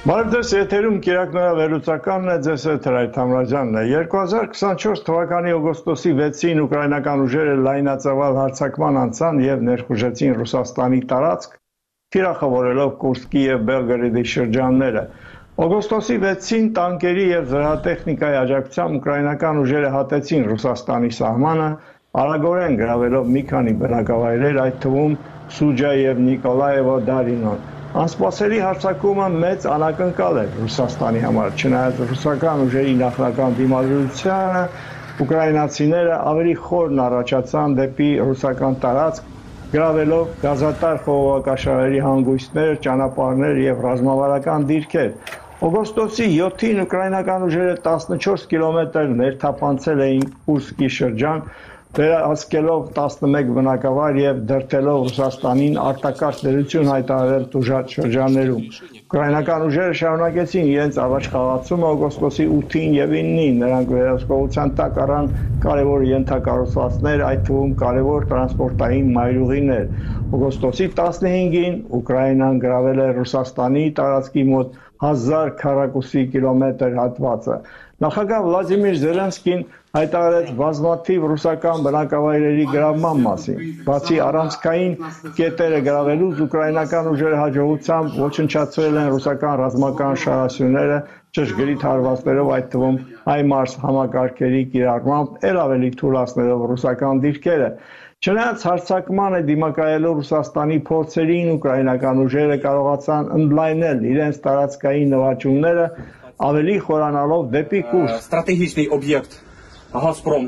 Բարև ձեզ, եթերում կիրակնորավերլուծականն է, ձեզ հետ Հրայր Թամրազյանն է։ 2024 թվականի օգոստոսի 6-ին ուկրաինական ուժերը լայնածավալ հարձակման անցան եւ ներխուժեցին Ռուսաստանի տարածք, թիրախավորելով Կուրսկի եւ Բելգորոդի շրջանները։ Օգոստոսի 6-ին տանկերի եւ զրահատեխնիկայի աջակցությամբ ուկրաինական ուժերը հատեցին Ռուսաստանի սահմանը, արագորեն գրավելով մի քանի բնակավայրեր, այդ թվում Սուջա եւ Նիկոլաևո Դարինոն։ Անսպասելի հարձակումը մեծ անակնկալ էր Ռուսաստանի համար, չնայած ռուսական ուժերի նախնական դիմադրությանը, ուկրաինացիները ավելի խորն առաջացան դեպի ռուսական տարածք, գրավելով գազատար խողովակաշարերի հանգույցներ, ճանապարհներ եւ ռազմավարական դիրքեր։ Օգոստոսի 7-ին ուկրաինական ուժերը 14 կիլոմետր ներթափանցել էին Կուրսկի շրջան, վերահսկելով 11 բնակավայր եւ դրդելով Ռուսաստանին արտակարգ դերություն հայտարարել տուժած շրջաններում։ Ուկրաինական ուժերը շարունակեցին իրենց առաջխաղացումը օգոստոսի 8-ին եւ 9-ին, նրանք վերահսկողության տակ առան կարևոր ենթակառուցվածքներ, այդ թվում կարևոր տրանսպորտային մայրուղիներ։ Օգոստոսի 15-ին Ուկրաինան գրավել է Ռուսաստանի տարածքի մոտ 1000 քառակուսի կիլոմետր հատվածը։ Նախագահ Վլադիմիր Զելենսկին հայտարարեց բազմաթիվ ռուսական բնակավայրերի գրավման մասին։ Բացի առանցքային կետերը գրավելուց, ուկրաինական ուժերը հաջողությամբ ոչնչացրել են ռուսական ռազմական շարասյուները ճշգրիտ հարվածներով, այդ թվում HIMARS համակարգերի կիրառմամբ ել ավելի թուլացնելով ռուսական դիրքերը։ Չնայած հարձակմանը դիմակայելով Ռուսաստանի փորձերին, ուկրաինական ուժերը կարողացան ընդլայնել իրենց տարածքային նվաճումները, ավելի խորանալով դեպի Կուրսկ։ Стратегічний об'єкт «Газпром»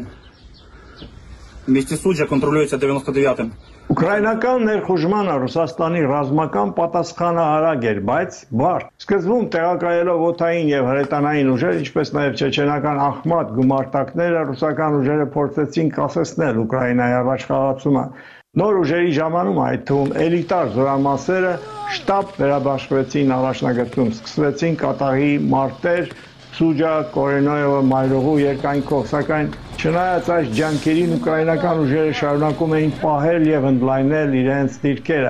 в місті Суджа контролюється 99-м. Ուկրաինական ներխուժմանը Ռուսաստանի ռազմական պատասխանը արագ էր, բայց բարդ։ Սկզբում տեղակայելով օդային եւ հրետանային ուժեր, ինչպես նաեւ չեչենական Ախմատ գումարտակները, ռուսական ուժերը փորձեցին կասեցնել Ուկրաինայի առաջխաղացումը։ Նոր ուժերի ժամանումը, այդ թվում էլիտար զորամասերը շտաբ վերաբաշխվեցին առաջնագծում, սկսվեցին կատաղի մարտեր Սուջա, Կորենոյևը մայրուղու երկայնքով, սակայն չնայած այս ջանքերին ուկրաինական ուժերը շարունակում էին պահել եւ ընդլայնել իրենց դիրքերը։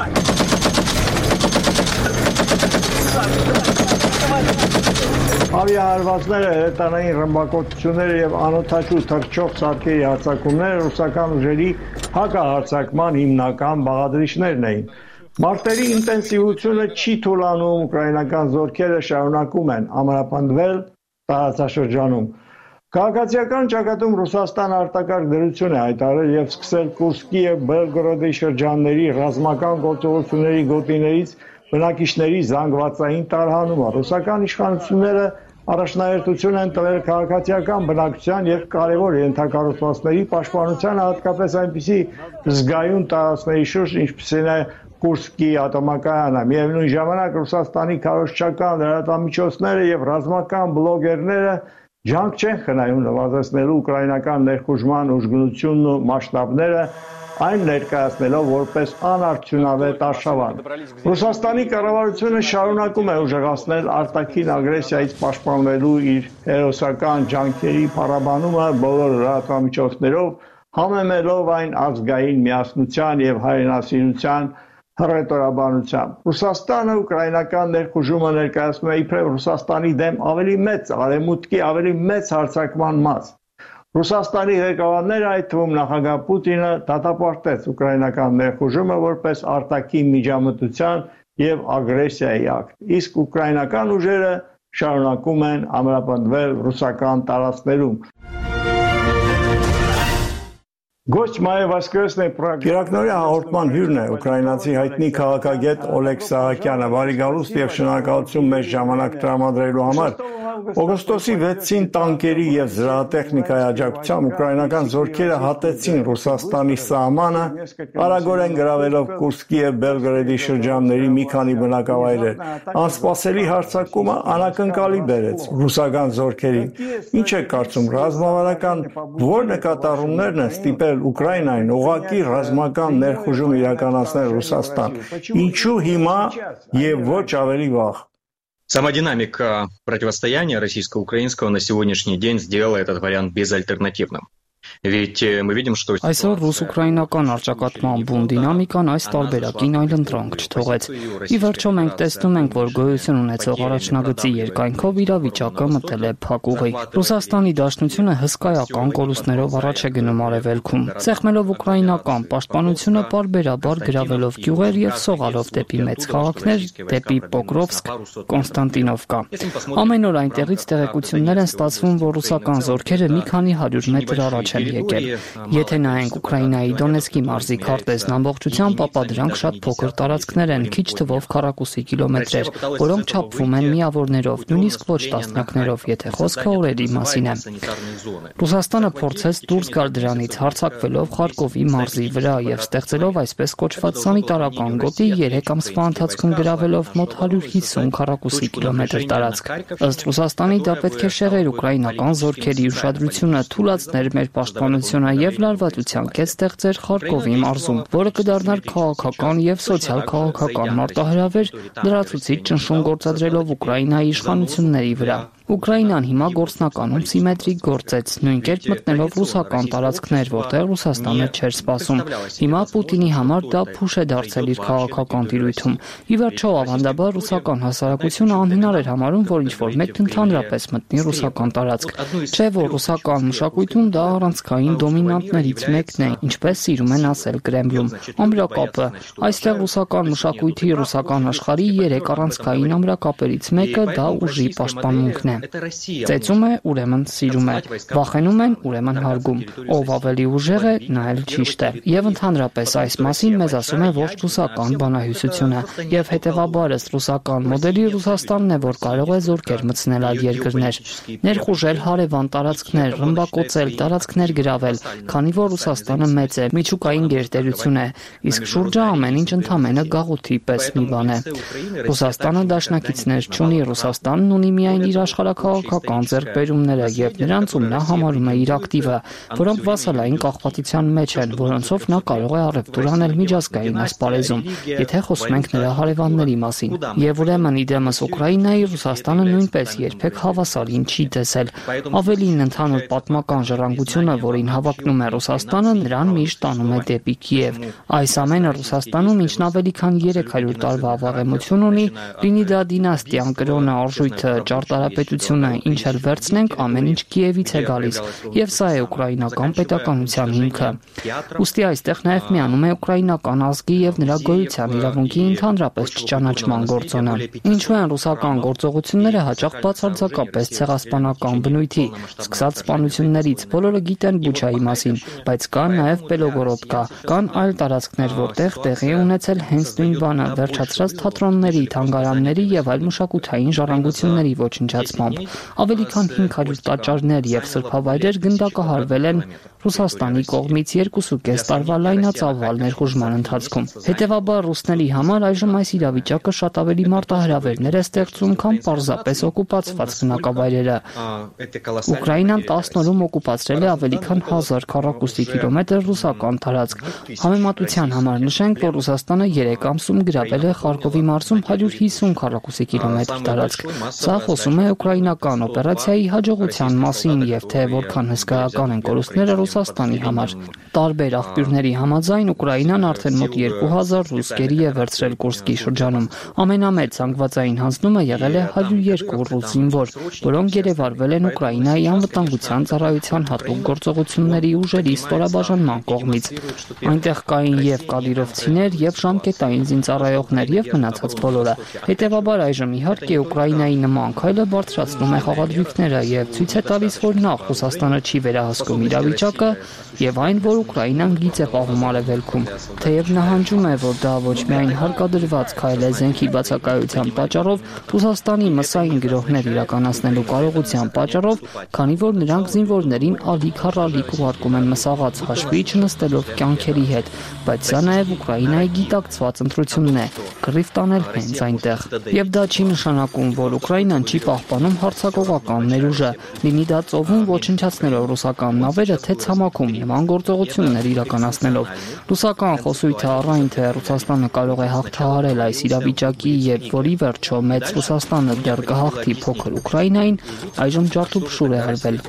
Ավիահարվածները, հրետանային ռմբակոծությունները եւ անօդաչու թռչող սարքերի հարձակումները ռուսական ուժերի հակահարձակման հիմնական բաղադրիչներն էին։ Մարտերի ինտենսիվությունը չի թուլանում, ուկրաինական զորքերը շարունակում են ամրապնդվել տարածաշրջանում։ Քաղաքացիական ճակատում Ռուսաստանը արտակարգ դրություն է հայտարարել եւ սկսել Կուրսկի եւ Բելգորոդի շրջանների ռազմական գործողությունների գոտիներից բնակիչների զանգվածային տարհանումը։ Ռուսական իշխանությունները առաջնահերթություն են տվել քաղաքացիական բնակչության եւ կարևոր ենթակառուցվածքների պաշտպանությանը, հատկապես այնպիսի զգայուն տարածքների շուրջ, ինչպիսին է Կուրսկի ատոմակայանը։ Միևնույն ժամանակ Ռուսաստանի քարոզչական լրատվամիջոցները եւ ռազմական բլոգերները ջանք չեն խնայում նվազեցնելու ուկրաինական ներխուժման ուժգնությունն ու մասշտաբները, այն ներկայացնելով որպես անարդյունավետ արշավան։ Ռուսաստանի կառավարությունը շարունակում է ուժեղացնել արտաքին ագրեսիայից պաշտպանվելու իր հերոսական ջանքերի փառաբանումը բոլոր լրատվամիջոցներով, համեմելով այն ազգային միասնության եւ հայրենասիրության հռետորաբանությամբ։ Ռուսաստանը ուկրաինական ներխուժումը ներկայացնում է իբրև Ռուսաստանի դեմ ավելի մեծ, արևմուտքի ավելի մեծ հարձակման մաս։ Ռուսաստանի ղեկավարները, այդ թվում նախագահ Պուտինը, դատապարտեց ուկրաինական ներխուժումը որպես արտաքին միջամտության եւ ագրեսիայի ակտ, իսկ ուկրաինական ուժերը շարունակում են ամրապնդվել ռուսական տարածքներում։ Гость моей воскресной программы. Կիրակնորյա հաղորդման հյուրն է ուկրաինացի հայտնի քաղաքագետ Օլեգ Սահակյանը։ Բարի գալուստ եւ շնորհակալություն մեզ ժամանակ տրամադրելու համար։ Օգոստոսի 6-ին տանկերի եւ զրահատեխնիկայի աջակցությամբ ուկրաինական զորքերը հատեցին Ռուսաստանի սահմանը, արագորեն գրավելով Կուրսկի եւ Բելգորոդի շրջանների մի քանի բնակավայրեր։ Անսպասելի հարձակումը անակնկալի բերեց ռուսական զորքերին։ Ինչ է կարծում, ռազմավարական ո՞ր նկատառումներն են ստիպել Ուկրաինային ուղղակի ռազմական ներխուժում իրականացնել Ռուսաստան։ Ինչու հիմա եւ ոչ ավելի վաղ։ Сама динамика противостояния российско-украинского на сегодняшний день сделала этот вариант безальтернативным. Այսօր ռուս-ուկրաինական առճակատման բուն դինամիկան այս տարբերակին այլընտրանք չթողեց։ Ի վերջո մենք տեսնում ենք, որ գոյություն ունեցող առաջնագծի երկայնքով իրավիճակը մտել է փակուղի։ Ռուսաստանի Դաշնությունը հսկայական կորուստներով առաջ է գնում արևելքում, սեղմելով ուկրաինական պաշտպանությունը պարբերաբար գրավելով գյուղեր եւ սողալով դեպի մեծ քաղաքներ, դեպի Պոկրովսկ, Կոնստանտինովկա։ Ամեն օր այնտեղից տեղեկություններ են ստացվում, որ ռուսական զորքերը մի քանի 100 մետր առաջ են եկել։ Եթե նայենք Ուկրաինայի Դոնեցկի մարզի քարտեզն ամբողջությամբ, ապա դրանք շատ փոքր տարածքներ են, քիչ թվով քառակուսի կիլոմետրեր, որոնք չափվում են միավորներով, նույնիսկ ոչ տասնյակներով, եթե խոսքը օրերի մասին է։ Ռուսաստանը փորձեց դուրս գալ դրանից, հարձակվելով Խարկովի մարզի վրա եւ ստեղծելով այսպես կոչված սանիտարական գոտի 3 ամսվա ընթացքում գրավելով մոտ 150 քառակուսի կիլոմետր տարածք։ Ըստ Ռուսաստանի դա պետք է շեղեր ուկրաինական զորքերի ուշադրությունը, թուլացներ մեր պաշտպանությունը եւ լարվածության կետ ստեղծեր Խարկովի մարզում, որը կդառնար քաղաքական եւ սոցիալ-քաղաքական մարտահրավեր, լրացուցիչ ճնշում գործադրելով Ուկրաինայի իշխանությունների վրա։ Ուկրաինան հիմա գործնականում սիմետրիկ գործեց, նույն կերպ մտնելով ռուսական տարածքներ, որտեղ Ռուսաստանը չէր սպասում։ Հիմա Պուտինի համար դա փուշ է դարձել իր քաղաքական տիրույթում։ Ի վերջո, ավանդաբար ռուսական հասարակությունը անհնար էր համարում, որ ինչ-որ մեկն ընդհանրապես մտնի ռուսական տարածք։ Չէ՞ որ ռուսական մշակույթում դա առանցքային դոմինանտներից մեկն է, ինչպես սիրում են ասել Կրեմլում։ Ամրակապը։ Այստեղ ռուսական մշակույթի, ռուսական աշխարհի 3 առանցքային ամրակապերից մեկը դա ուժի պաշտպանմունքն է։ Ծեծում է, ուրեմն սիրում է, վախենում են, ուրեմն հարգում, ով ավելի ուժեղ է, նա էլ ճիշտ է։ Եվ ընդհանրապես այս մասին մեզ ասում է ոչ ռուսական բանահյուսությունը, եւ հետեւաբար ըստ ռուսական մոդելի Ռուսաստանն է, որ կարող է զորքեր մտցնել այլ երկրներ, ներխուժել հարևան տարածքներ, ռմբակոծել, տարածքներ գրավել, քանի որ Ռուսաստանը մեծ է, միջուկային գերտերություն է, իսկ շուրջը ամեն ինչ ընդամենը գաղութի պես մի բան է։ Ռուսաստանը դաշնակիցներ չունի, Ռուսաստանն ունի միայն իր աշխարհաքաղաքական ձեռքբերումները եւ նրանցում նա համարում է իր ակտիվը, որոնք վասալային կախվածության մեջ են, որոնցով նա կարող է առևտուր անել միջազգային ասպարեզում, եթե խոսում ենք նրա հարևանների մասին։ Եվ ուրեմն իդեմս Ուկրաինայի Ռուսաստանը նույնպես երբեք հավասարին չի տեսել։ Ավելին, ընդհանուր պատմական ժառանգությունը, որին հավակնում է Ռուսաստանը, նրան միշտ տանում է դեպի Կիև։ Այս ամենը Ռուսաստանում ինչն ավելի քան 300 տարվա վաղեմություն ունի, լինի դա դինաստիան, կրոնը, արժույթը, ճարտարապետությունը, ինչ էլ վերցնենք, ամեն ինչ Կիևից է գալիս, եւ սա է ուկրաինական պետականության հիմքը։ Ուստի այստեղ նաեւ միանում է ուկրաինական ազգի եւ նրա գոյության իրավունքի ընդհանրապես չճանաչման գործոնը։ Ինչու են ռուսական գործողությունները հաճախ բացարձակապես ցեղասպանական բնույթի, սկսած սպանություններից, բոլորը գիտեն Բուչայի մասին, բայց կան նաեւ Բելոգորոդկա, կան այլ տարածքներ, որտեղ տեղի է ունեցել հենց նույն բանը, վերջացրած թատրոնների, թանգարանների եւ այլ մշակութային ժառանգությունների ոչնչացմամբ։ Ավելի քան 500 տաճարներ եւ սրբավայրեր գնդակահարվել են Ռուսաստանի կողմից 2.5 տարվա լայնածավալ ներխուժման ընթացքում։ Հետևաբար ռուսների համար այժմ այս իրավիճակը շատ ավելի մարտահրավերներ է ստեղծում, քան պարզապես օկուպացված բնակավայրերը։ Ուկրաինան 10 օրում օկուպացրել է ավելի քան 1000 քառակուսի կիլոմետր ռուսական տարածք։ Համեմատության համար նշենք, որ Ռուսաստանը 3 ամսում գրավել է Խարկովի մարզում 150 քառակուսի կիլոմետր տարածք։ Սա խոսում է ուկրաինական օպերացիայի հաջողության մասին եւ թե որքան հսկայական են կորուստները Ռուսաստանի համար։ Տարբեր աղբյուրների համաձայն Ուկրաինան արդեն մոտ 2000 ռուս գերի է վերցրել Կուրսկի շրջանում։ Ամենամեծ զանգվածային հանձնումը եղել է 102 ռուս զինվոր, որոնք գերեվարվել են Ուկրաինայի անվտանգության ծառայության հատուկ գործողությունների ուժերի ստորաբաժանման կողմից։ Այնտեղ կային եւ կադիրովցիներ, եւ ժամկետային զինծառայողներ, եւ մնացած բոլորը։ Հետևաբար այժմ իհարկե Ուկրաինայի նման քայլը բարձրացնում է խաղադրույքները եւ ցույց է տալիս, որ նախ Ռուսաստանը չի վերահսկում իրավիճակը եւ այն, որ Ուկրաինան գիծ է պահում արևելքում։ Թեև նահանջում է, որ դա ոչ միայն հարկադրված քայլ է զենքի բացակայության պատճառով, Ռուսաստանի մսային գրոհներ իրականացնելու կարողության պատճառով, քանի որ նրանք զինվորներին ալիք-առալիք ուղարկում են մսաղաց հաշվի չնստելով կյանքերի հետ, բայց սա նաեւ Ուկրաինայի գիտակցված ընտրությունն է՝ կռիվ տանել հենց այնտեղ։ Եվ դա չի նշանակում, որ Ուկրաինան չի պահպանում հարձակողական ներուժը, լինի դա ծովում ոչնչացնելով ռուսական նավերը, թե ցամաքում նման գործողություններ իրականացնելով։ Ռուսական խոսույթը առայն թե Ռուսաստանը կարող է հաղթահարել այս իրավիճակի եւ որի վերջո մեծ Ռուսաստանը դեռ կհաղթի փոքր Ուկրաինային, այժմ ջարդուփշուր է արվել։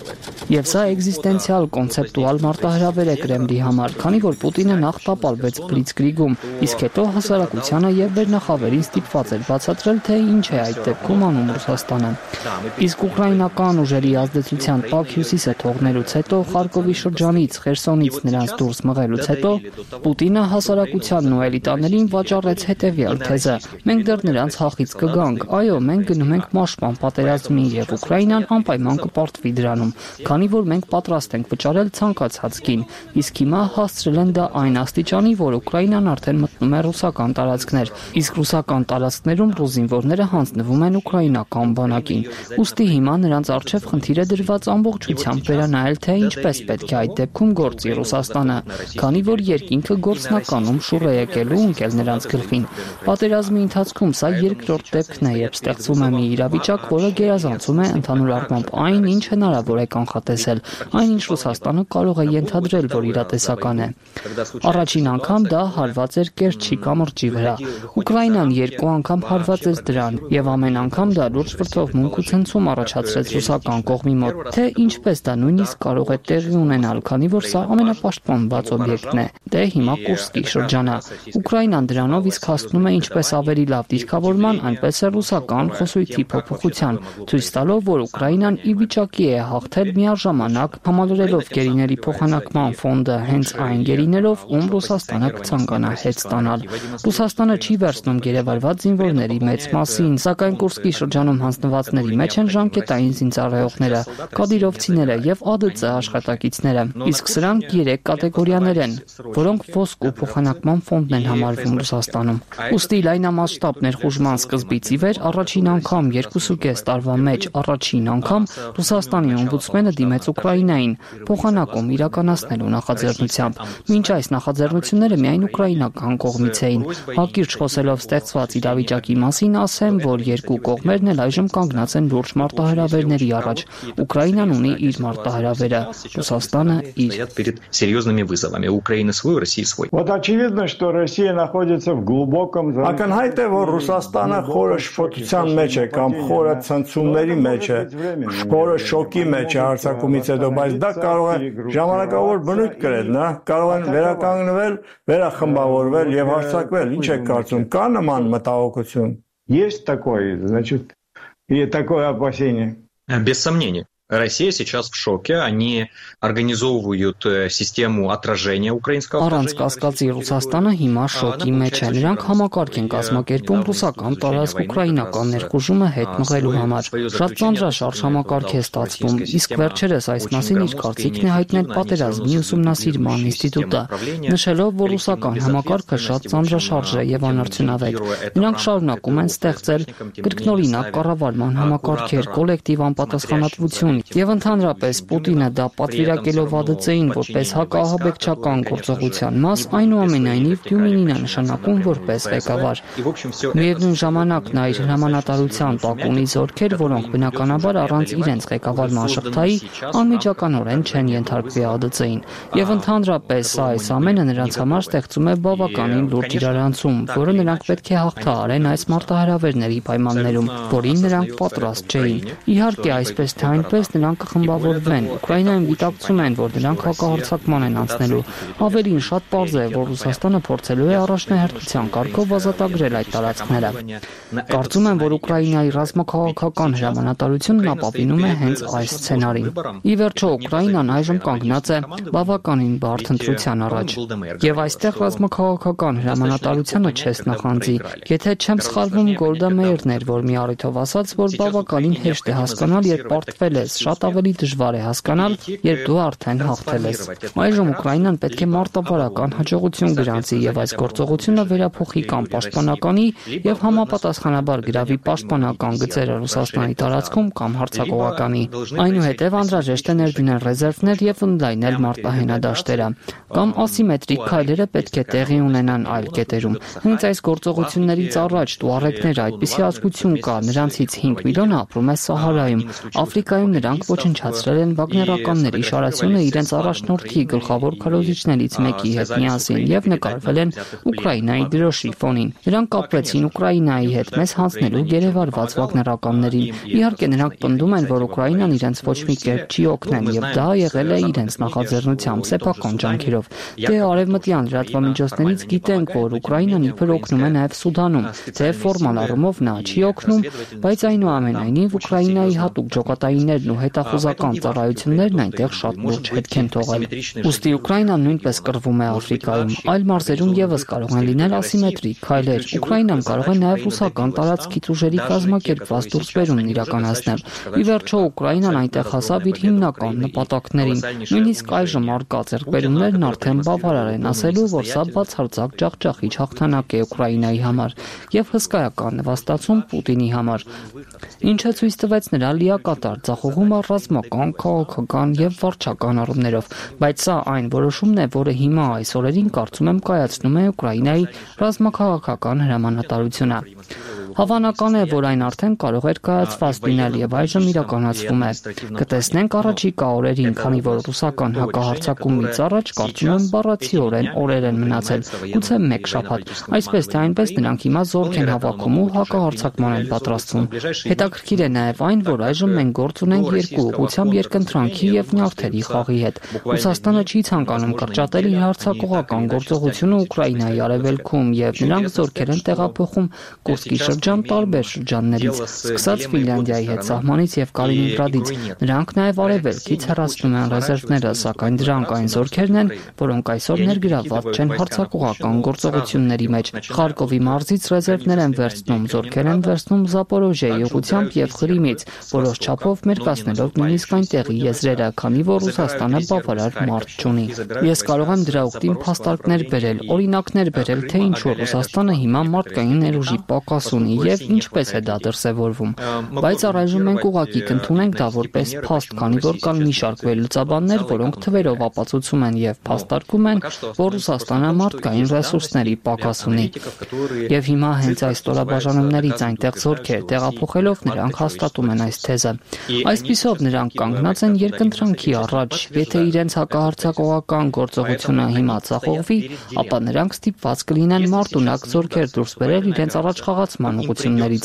Եվ սա էկզիստենցիալ կոնցեպտուալ մարտահրավեր է Կրեմլի համար, քանի որ Պուտինը նախ տապալվեց Բլիցկրիգում, իսկ հետո հասարակությանը եւ վերնախավերին ստիպված էր բացատրել, թե ինչ է այդ դեպքում անում Ռուսաստանը։ Իսկ ուկրաինական ուժերի ազդեցության տակ հյուսիսը թողնելուց հետո, Խարկովի շրջանից, Խերսոնից նրանց դուրս մղելուց հետո, Պուտինը հասարակությանն ու էլիտաներին վաճառեց հետևյալ թեզը. մենք դեռ նրանց հախից կգանք, այո, մենք գնում ենք մաշման պատերազմին եւ Ուկրաինան անպայման կպարտվի դրանում, քանի որ մենք պատրաստ ենք վճարել ցանկացած գին, իսկ հիմա հասցրել են դա այն աստիճանի, որ Ուկրաինան արդեն մտնում է ռուսական տարածքներ, իսկ ռուսական տարածքներում ռուս զինվորները հանձնվում են ուկրաինական բանակին։ Ուստի հիմա նրանց առջև խնդիր է դրված ամբողջությամբ վերանայել, թե ինչպես պետք է այդ դեպքում գործի Ռուսաստանը, քանի որ երկինքը գործնականում շուռ է եկել ու ընկել նրանց գլխին։ Պատերազմի ընթացքում սա երկրորդ դեպքն է, երբ ստեղծվում է մի իրավիճակ, որը գերազանցում է ընդհանուր առմամբ այն, ինչ հնարավոր է կանխատեսել, այն ինչ Ռուսաստանը կարող է ենթադրել, որ իրատեսական է։ Առաջին անգամ դա հարված էր Կերչի կամրջի վրա։ Ուկրաինան երկու անգամ հարված էր դրան, եւ ամեն անգամ դա լուրջ վրդովմունք ու ցնցում առաջացրեց ռուսական կողմի մոտ, թե ինչպես դա նույնիսկ կարող է տեղի ունենալ, քանի որ սա ամենապաշտպանված օբյեկտն է։ Դե հիմա Կուրսկի շրջանը։ Ուկրաինան դրանով իսկ հասնում է ինչպես ավելի լավ դիրքավորման, այնպես էլ ռուսական խոսույթի փոփոխության, ցույց տալով, որ Ուկրաինան ի վիճակի է հաղթել միաժամանակ, համալրելով գերիների փոխանակման ֆոնդը հենց այն գերիներով, ում Ռուսաստանը կցանկանա հետ ստանալ։ Ռուսաստանը չի վերցնում գերեվարված զինվորների մեծ մասին, սակայն Կուրսկի շրջանում հանձնվածների մեջ են ժամկետային զինծառայողները, կադիրովցիները եւ ԱԴՑ աշխատակիցները, իսկ սրանք 3 կատեգորիաներ են, որոնք ոսկու փոխանակման ֆոնդն են համարվում Ռուսաստանում։ Ուստի լայնամասշտաբ ներխուժման սկզբից ի վեր առաջին անգամ 2.5 տարվա մեջ առաջին անգամ Ռուսաստանի օմբուդսմենը դիմեց Ուկրաինային փոխանակում իրականացնելու նախաձեռնությամբ։ Մինչ այս նախաձեռնությունները միայն ուկրաինական կողմից էին։ Հակիրճ խոսելով ստեղծված իրավիճակի մասին, ասեմ, որ երկու կողմերն էլ այժմ կանգնած են լուրջ մարտահրավերների առաջ։ Ուկրաինան ունի իր մարտահրավերը, Ռուսաստանը իր։ Вот очевидно, что Россия находится в глубоком Ակնհայտ է, որ Ռուսաստանը խորը շփոթության մեջ է կամ խորը ցնցումների մեջ է, խորը շոկի մեջ է հարձակումից հետո, բայց դա կարող է ժամանակավոր բնույթ կրել, նա կարող են վերականգնվել, վերախմբավորվել եւ հարձակվել։ Ինչ եք կարծում, կա նման մտահոգություն։ Есть такое, значит, и такое опасение. Без сомнения. Россия сейчас в шоке, они организовывают систему отражения украинского Առանց կասկածի Ռուսաստանը հիմա շոկի մեջ է։ Նրանք համակարգ են կազմակերպում ռուսական տարածք ուկրաինական ներխուժումը հետ մղելու համար։ Շատ ծանրաշարժ համակարգ է ստացվում, իսկ վերջերս այս մասին իր կարծիքն է հայտնել Պատերազմի ուսումնասիրման ինստիտուտը, նշելով, որ ռուսական համակարգը շատ ծանրաշարժ է եւ անարդյունավետ։ Նրանք շարունակում են ստեղծել կրկնօրինակ կառավարման համակարգեր, կոլեկտիվ անպատասխանատվություն եւ ընդհանրապես Պուտինը դա պատվիրակելով ԱԴՑ-ին որպես հակաահաբեկչական գործողության մաս, այնուամենայնիվ Դյումինին է նշանակում որպես ղեկավար։ Միևնույն ժամանակ նա իր հրամանատարության տակ ունի զորքեր, որոնք բնականաբար առանց իրենց ղեկավարման շղթայի անմիջականորեն չեն ենթարկվի ԱԴՑ-ին։ Եվ ընդհանրապես այս ամենը նրանց համար ստեղծում է բավականին լուրջ իրարանցում, որը նրանք պետք է հաղթահարեն այս մարտահրավերների պայմաններում, որին նրանք պատրաստ չէին։ Իհարկե, այսպես թե այնպես նրանք կխմբավորվեն։ Ուկրաինայում գիտակցում են, որ նրանք հակահարձակման են անցնելու։ Ավելին շատ պարզ է, որ Ռուսաստանը փորձելու է առաջնահերթության կարգով ազատագրել այդ տարածքները։ Կարծում եմ, որ Ուկրաինայի ռազմաքաղաքական հրամանատարությունն ապավինում է հենց այս սցենարին։ Ի վերջո, Ուկրաինան այժմ կանգնած է բավականին բարդ ընտրության առաջ։ Եվ այստեղ ռազմաքաղաքական հրամանատարությունը չես նախանձի։ Եթե չեմ սխալվում, Գոլդա Մեյերն էր, որ մի առիթով ասաց, որ բավականին հեշտ է հասկանալ, երբ պարտվել ես, շատ ավելի դժվար է հասկանալ, երբ դու արդեն հաղթել ես։ Այժմ Ուկրաինան պետք է մարտավարական հաջողություն գրանցի եւ այս գործողությունը վերափոխի կամ պաշտպանականի եւ համապատասխանաբար գրավի պաշտպանական գծերը Ռուսաստանի տարածքում կամ հարձակողականի։ Այնուհետև անհրաժեշտ է ներդնել ռեզերվներ եւ ընդլայնել մարտահենադաշտերը։ Կամ ասիմետրիկ քայլերը պետք է տեղի ունենան այլ կետերում։ Հենց այս գործողություններից առաջ տուարեգները այդպիսի ազգություն կա, նրանցից 5 միլիոնը ապրում է Սահարայում, Աֆրիկայում նրանք ոչնչացրել են վագներականների շարասյունը իրենց առաջնորդի գլխավոր քարոզիչներից մեկի հետ միասին եւ նկարվել են Ուկրաինայի դրոշի ֆոնին։ Նրանք կապվեցին Ուկրաինայի հետ մեզ հանձնելու գերեվարված վագներականներին։ Իհարկե նրանք պնդում են, որ Ուկրաինան իրենց ոչ մի կերպ չի օգնել եւ դա եղել է իրենց նախաձեռնությամբ սեփական ջանքերով։ Դե արևմտյան լրատվամիջոցներից գիտենք, որ Ուկրաինան իբր օգնում է նաեւ Սուդանում, թե ֆորմալ առումով նա չի օգնում, բայց այնուամենայնիվ Ուկրաինայի հատուկ ջոկատայիններն ու հետախուզական ծառայություններն այնտեղ շատ լուրջ հետք են թողել։ Ուստի Ուկրաինան նույնպես կռվում է Աֆրիկայում, այլ մարզերում եւս կարող են լինել ասիմետրիկ քայլեր։ Ուկրաինան կարող է նաեւ ռուսական տարածքից ուժերի կազմակերպված դուրսբերումն իրականացնել։ Ի վերջո Ուկրաինան այնտեղ հասավ իր հիմնական նպատակներին։ Նույնիսկ այժմ արկա ձեռքբերումներն արդեն բավարար են ասելու, որ սա բացարձակ ջախջախիչ հաղթանակ է Ուկրաինայի համար եւ հսկայական նվաստացում Պուտինի համար, ինչը ցույց տվեց նրա լիակատար ձախողումը ռազմական, քաղաքական եւ վարչական առումներով, բայց սա այն որոշումն է, որը հիմա այս օրերին կարծում եմ կայացնում է Ուկրաինայի ռազմաքաղաքական հրամանատարությունը։ Հավանական է, որ այն արդեն կարող էր կայացված լինել եւ այժմ իրականացվում է։ Կտեսնենք առաջիկա օրերին, քանի որ ռուսական հակահարձակումից առաջ կարծում եմ բառացիորեն օրեր են մնացել, գուցե մեկ շաբաթ։ Այսպես թե այնպես նրանք հիմա զորք են հավաքում ու հակահարձակման են պատրաստվում։ Հետաքրքիր է նաեւ այն, որ այժմ մենք գործ ունենք երկու ուղղությամբ երկընտրանքի եւ նյարդերի խաղի հետ։ Ռուսաստանը չի ցանկանում կրճատել իր հարձակողական գործողությունը Ուկրաինայի արևելքում եւ նրանք զորքեր են տեղափոխում Կուրսկի շրջան տարբեր շրջաններից, սկսած Ֆինլանդիայի հետ սահմանից եւ Կալինինգրադից։ Նրանք նաեւ արևելքից հեռացնում են ռեզերվները, սակայն դրանք այն զորքերն են, որոնք այսօր ներգրավված չեն հարձակողական գործողությունների մեջ։ Խարկովի մարզից ռեզերվներ են վերցնում, զորքեր են վերցնում Զապորոժիայի ուղղությամբ եւ Ղրիմից, որոշ չափով մերկացնելով նույնիսկ այնտեղի եզրերը, քանի որ Ռուսաստանը բավարար մարդ չունի։ Ես կարող եմ դրա ուխտին փաստարկներ բերել, օրինակներ բերել, թե ինչու Ռուսաստանը հիմա մարդկային ներուժի պակաս ունի եւ ինչպես է դա դրսեւորվում։ Բայց առայժմ մենք ուղղակի կընդունենք դա որպես փաստ, քանի որ կան մի շարք վերլուծաբաններ, որոնք թվերով ապացուցում են եւ փաստարկում են, որ Ռուսաստանը մարդկային ռեսուրսների պակաս ունի։ Եվ հիմա հենց այս ստորաբաժանումներից այնտեղ զորքեր տեղափոխելով նրանք հաստատում են այս թեզը։ Այսպիսով նրանք կանգնած են երկընտրանքի առաջ, եթե իրենց հակահարձակողական գործողությունը հիմա ծախողվի, ապա նրանք ստիպված կլինեն մարտունակ զորքեր դուրս բերել իրենց առաջխաղացման ուղղություններից։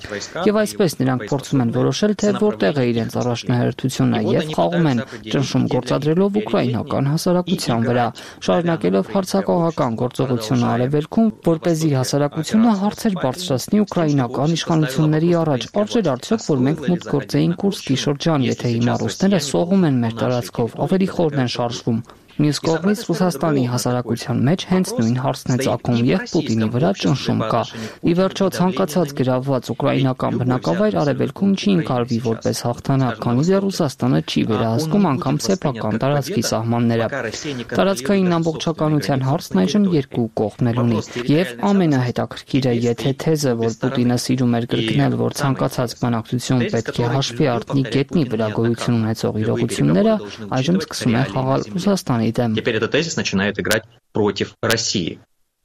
Եվ այսպես նրանք փորձում են որոշել, թե որտեղ է իրենց առաջնահերթությունը եւ խաղում են ճնշում գործադրելով ուկրաինական հասարակության վրա, շարունակելով հարձակողական գործողությունը արևելքում, որպեսզի հասարակությունը հարցեր բարձրացնի ուկրաինական իշխանությունների առաջ։ Արժեր արդյոք, որ մենք մուտք գործեինք Կուրսկի շրջան, եթե հիմա ռուսները սողում են մեր տարածքով, ավելի խորն են շարժվում։ Մյուս կողմից Ռուսաստանի հասարակության մեջ հենց նույն հարցն է ծագում եւ Պուտինի վրա ճնշում կա։ Ի վերջո ցանկացած գրավված ուկրաինական բնակավայր արևելքում չի ընկալվի որպես հաղթանակ, քանի որ Ռուսաստանը չի վերահսկում անգամ սեփական տարածքի սահմանները։ Տարածքային ամբողջականության հարցն այժմ երկու կողմներ ունի։ Եվ ամենահետաքրքիրը, եթե թեզը, որ Պուտինը սիրում էր կրկնել, որ ցանկացած բանակցություն պետք է հաշվի առնի գետնի վրա գոյություն ունեցող իրողությունները, այժմ սկսում է խաղալ Ռուսաստանի. Теперь этот тезис начинает играть против России.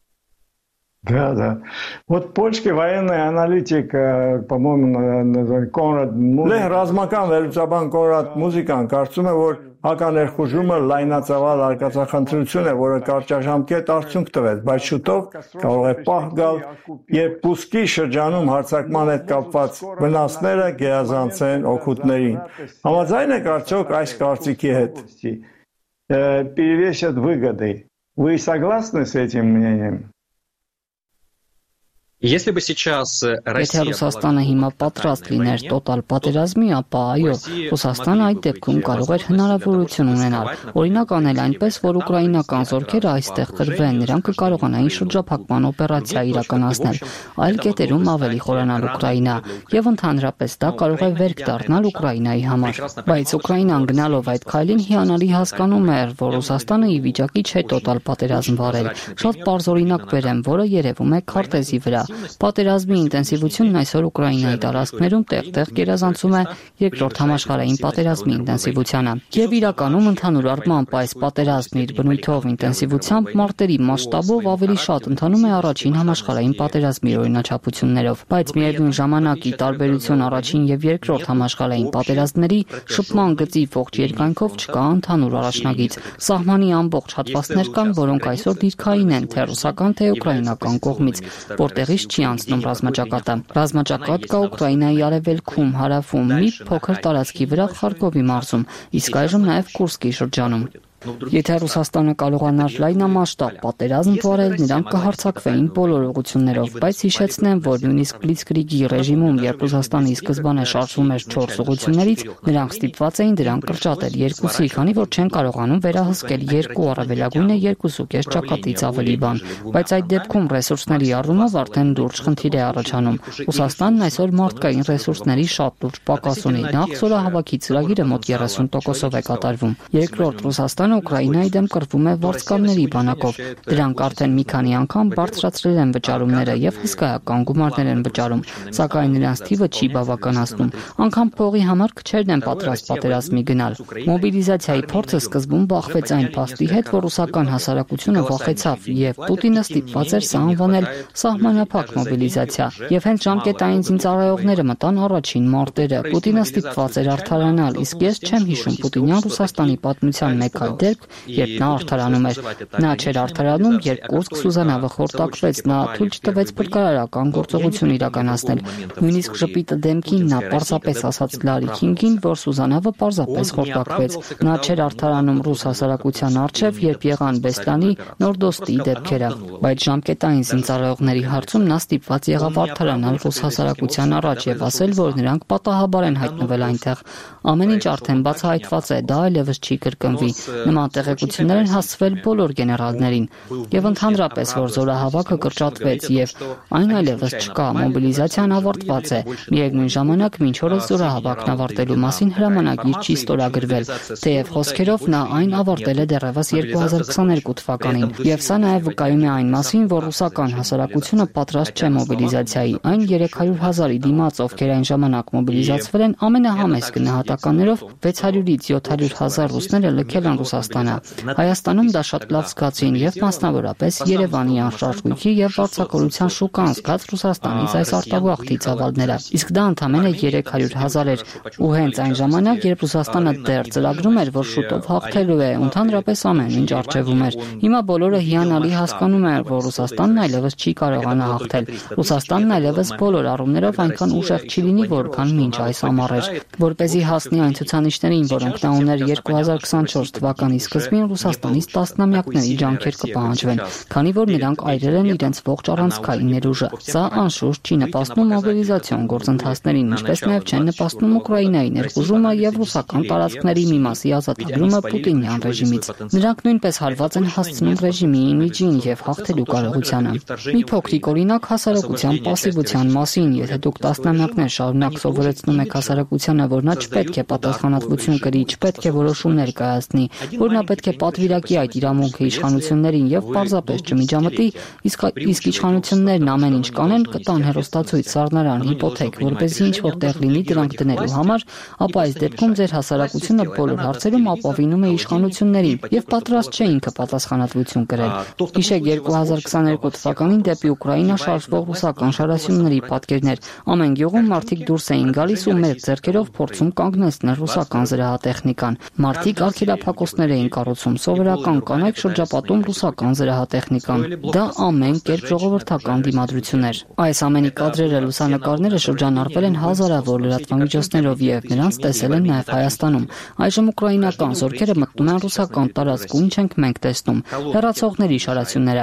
Да. Вот польский военный аналитик, по-моему, Конрад ռազմական վերլուծաբան Կոնրադ Մուզիկան կարծում է, որ հականերխուժումը լայնածավալ արկածախնդրություն է, որը կարճաժամկետ արդյունք տվեց, բայց շուտով կարող է պահ գալ, երբ Կուրսկի շրջանում հարձակման հետ կապված վնասները գերազանցեն օգուտներին։ Համաձայն եք արդյոք այս կարծիքի հետ? Перевесят выгоды. Вы согласны с этим мнением? Если бы сейчас Եթե Ռուսաստանը հիմա պատրաստ լիներ տոտալ պատերազմի, ապա այո, Ռուսաստանը այդ դեպքում կարող էր հնարավորություն ունենալ։ Օրինակ անել այնպես, որ ուկրաինական զորքերը այստեղ տրվեն, նրանք կկարողանային շրջափակման օպերացիա իրականացնել, այլ կետերում ավելի խորանալ Ուկրաինա, եւ ընդհանրապես դա կարող է վերք դառնալ Ուկրաինայի համար։ Բայց Ուկրաինան գնալով այդ քայլին հիանալի հասկանում էր, որ Ռուսաստանը ի վիճակի չէ տոտալ պատերազմ վարել։ Շատ պարզ օրինակ բերեմ, որը երևում է քարտեզի վրա։ Պատերազմի ինտենսիվությունն այսօր Ուկրաինայի տարածքներում տեղ-տեղ գերազանցում է երկրորդ համաշխարհային պատերազմի ինտենսիվությանը։ Եվ իրականում ընդհանուր առմամբ այս պատերազմն իր բնույթով ինտենսիվությամբ մարտերի մասշտաբով ավելի շատ ընթանում է առաջին համաշխարհային պատերազմի օրինաչափություններով, բայց միևնույն ժամանակ ի տարբերություն առաջին եւ երկրորդ համաշխարհային պատերազմների շփման գծի ողջ երկայնքով չկա ընդհանուր առաջնագիծ։ Սահմանի ամբողջ հատվածներ կան, որոնք այսօր դիրքային են թե ռուսական, թե ուկրաինական կողմից, որտեղից չի անցնում ռազմաճակատը։ Ռազմաճակատ կա Ուկրաինայի արևելքում, հարավում, մի փոքր տարածքի վրա Խարկովի մարզում, իսկ այժմ նաև Կուրսկի շրջանում։ Եթե Ռուսաստանը կարողանար լայնամասշտաբ պատերազմ վարել, նրանք կհարձակվեին բոլոր ուղղություններով, բայց հիշեցնեմ, որ նույնիսկ Բլիցկրիգի ռեժիմում, երբ Ռուսաստանը ի սկզբանե շարժվում էր 4 ուղղություններից, նրանք ստիպված էին դրանք կրճատել 2-ի, քանի որ չեն կարողանում վերահսկել 2 առավելագույնը 2.5 ճակատից ավելի բան։ Բայց այդ դեպքում ռեսուրսների առումով արդեն լուրջ խնդիր է առաջանում։ Ռուսաստանն այսօր մարդկային ռեսուրսների շատ լուրջ պակաս ունի։ Նախ զորահավաքի ծրագիրը մոտ 30%-ով է կատարվում։ Երկրորդ, Ռուսաստանը Ուկրաինայի դեմ կռվում է վարձկանների բանակով։ Դրանք արդեն մի քանի անգամ բարձրացրել են վճարումները եւ հսկայական գումարներ են վճարում, սակայն նրանց թիվը չի բավականացնում։ Անկամ փողի համար քչերն են պատրաստ պատերազմի գնալ։ Մոբիլիզացիայի փորձը սկզբում բախվեց այն փաստի հետ, որ ռուսական հասարակությունը վախեցավ եւ Պուտինը ստիպված էր սա անվանել սահմանափակ մոբիլիզացիա։ Եվ հենց ժամկետային զինծառայողները մտան առաջին մարտերը։ Պուտինը ստիպված էր արդարանալ, իսկ ես չեմ հիշում Պուտինյան Ռուսաստանի պատմության մեկ այլ դեպք, երբ նա արդարանում էր։ Նա չէր արդարանում, երբ Կուրսկ-Սուզանավը խորտակվեց, նա թույլ չտվեց փրկարարական գործողություն իրականացնել։ Նույնիսկ ժպիտը դեմքին նա պարզապես ասաց Լարի Քինգին, որ Սուզանավը պարզապես խորտակվեց։ Նա չէր արդարանում ռուս հասարակության առջև, երբ եղան Բեսլանի, Նորդոստի դեպքերը, բայց ժամկետային զինծառայողների հարցում նա ստիպված եղավ արդարանալ ռուս հասարակության առաջ եւ ասել, որ նրանք պատահաբար են հայտնվել այնտեղ։ Ամեն ինչ արդեն բացահայտված է, դա այլևս չի կրկնվի։ Նման տեղեկություններ են հասցվել բոլոր գեներալներին եւ ընդհանրապես, որ զորահավաքը կրճատվեց եւ այն այլևս չկա, մոբիլիզացիան ավարտված է։ Միևնույն ժամանակ մինչ օրս զորահավաքն ավարտելու մասին հրամանագիր չի ստորագրվել, թեև խոսքերով նա այն ավարտել է դեռևս 2022 թվականին։ Եվ սա նաեւ վկայում է այն մասին, որ ռուսական հասարակությունը պատրաստ չէ մոբիլիզացիայի։ Այն 300,000-ի դիմաց, ովքեր այն ժամանակ մոբիլիզացվել են, ամենահամեստ գնահատականներով 600-ից 700,000 ռուսները լքել են Ռուսաստանը։ Հայաստանում դա շատ լավ զգացին եւ մասնավորապես Երևանի անշարժույթի եւ վարձակալության շուկան զգաց Ռուսաստանից այս արտագաղթի ծավալները։ Իսկ դա ընդամենը 300,000 էր։ Ու հենց այն ժամանակ, երբ Ռուսաստանը դեռ ծրագրում էր, որ շուտով հաղթելու է, ընդհանրապես ամեն ինչ արժևում էր։ Հիմա բոլորը հիանալի հասկանում են, որ Ռուսաստանն այլևս չի կարողանա հաղթել։ Ռուսաստանն այլևս բոլոր առումներով այնքան ուժեղ չի լինի, որքան մինչ այս ամառ էր։ Որպեսզի հասնի այն ցուցանիշներին, որոնք նա ուներ 2024 թվականի սկզբին, Ռուսաստանից տասնամյակների ջանքեր կպահանջվեն, քանի որ նրանք այրել են իրենց ողջ առանցքային ներուժը։ Սա անշուշտ չի նպաստում մոբիլիզացիոն գործընթացներին, ինչպես նաև չեն նպաստում Ուկրաինայի ներխուժումը եւ ռուսական տարածքների մի մասի ազատագրումը Պուտինյան ռեժիմից։ Նրանք նույնպես հարված են հասցնում ռեժիմի իմիջին եւ հաղթելու կարողությանը։ Մի փոքրիկ օրինակ հասարակության պասիվության մասին, եթե դուք տասնամյակներ շարունակ սովորեցնում եք հասարակությանը, որ նա չպետք է պատասխանատվություն կրի, չպետք է որոշումներ կայացնի, որ նա պետք է պատվիրակի այդ իրավունքը իշխանություններին եւ պարզապես չմիջամտի, իսկ իշխանություններն ամեն ինչ կանեն, կտան հեռուստացույց, սառնարան, հիպոթեկ, որպեսզի ինչ որ տեղ լինի դրանք դնելու համար, ապա այս դեպքում ձեր հասարակությունը բոլոր հարցերում ապավինում է իշխանություններին եւ պատրաստ չէ ինքը պատասխանատվություն կրել։ Հիշեք 2022 թվականին դեպի Ուկրաինա շարժվող ռուսական շարասյունների պատկերներ։ Ամեն գյուղում մարդիկ դուրս էին գալիս ու մեծ ձեռքերով փորձում կանգնեցնել ռուսական զրահատեխնիկան։ Մարդիկ արգելափակոսներ էին կառուցում, սովորական կանայք շրջապատում ռուսական զրահատեխնիկան։ Դա ամեն կերպ ժողովրդական դիմադրություն էր։ Այս ամենի կադրերը, լուսանկարները շրջանառվել են հազարավոր լրատվամիջոցներով եւ նրանց տեսել են նաեւ Հայաստանում։ Այժմ ուկրաինական զորքերը մտնում են ռուսական տարածք, ու ինչ ենք մենք տեսնում։ Հեռացողների շարասյունները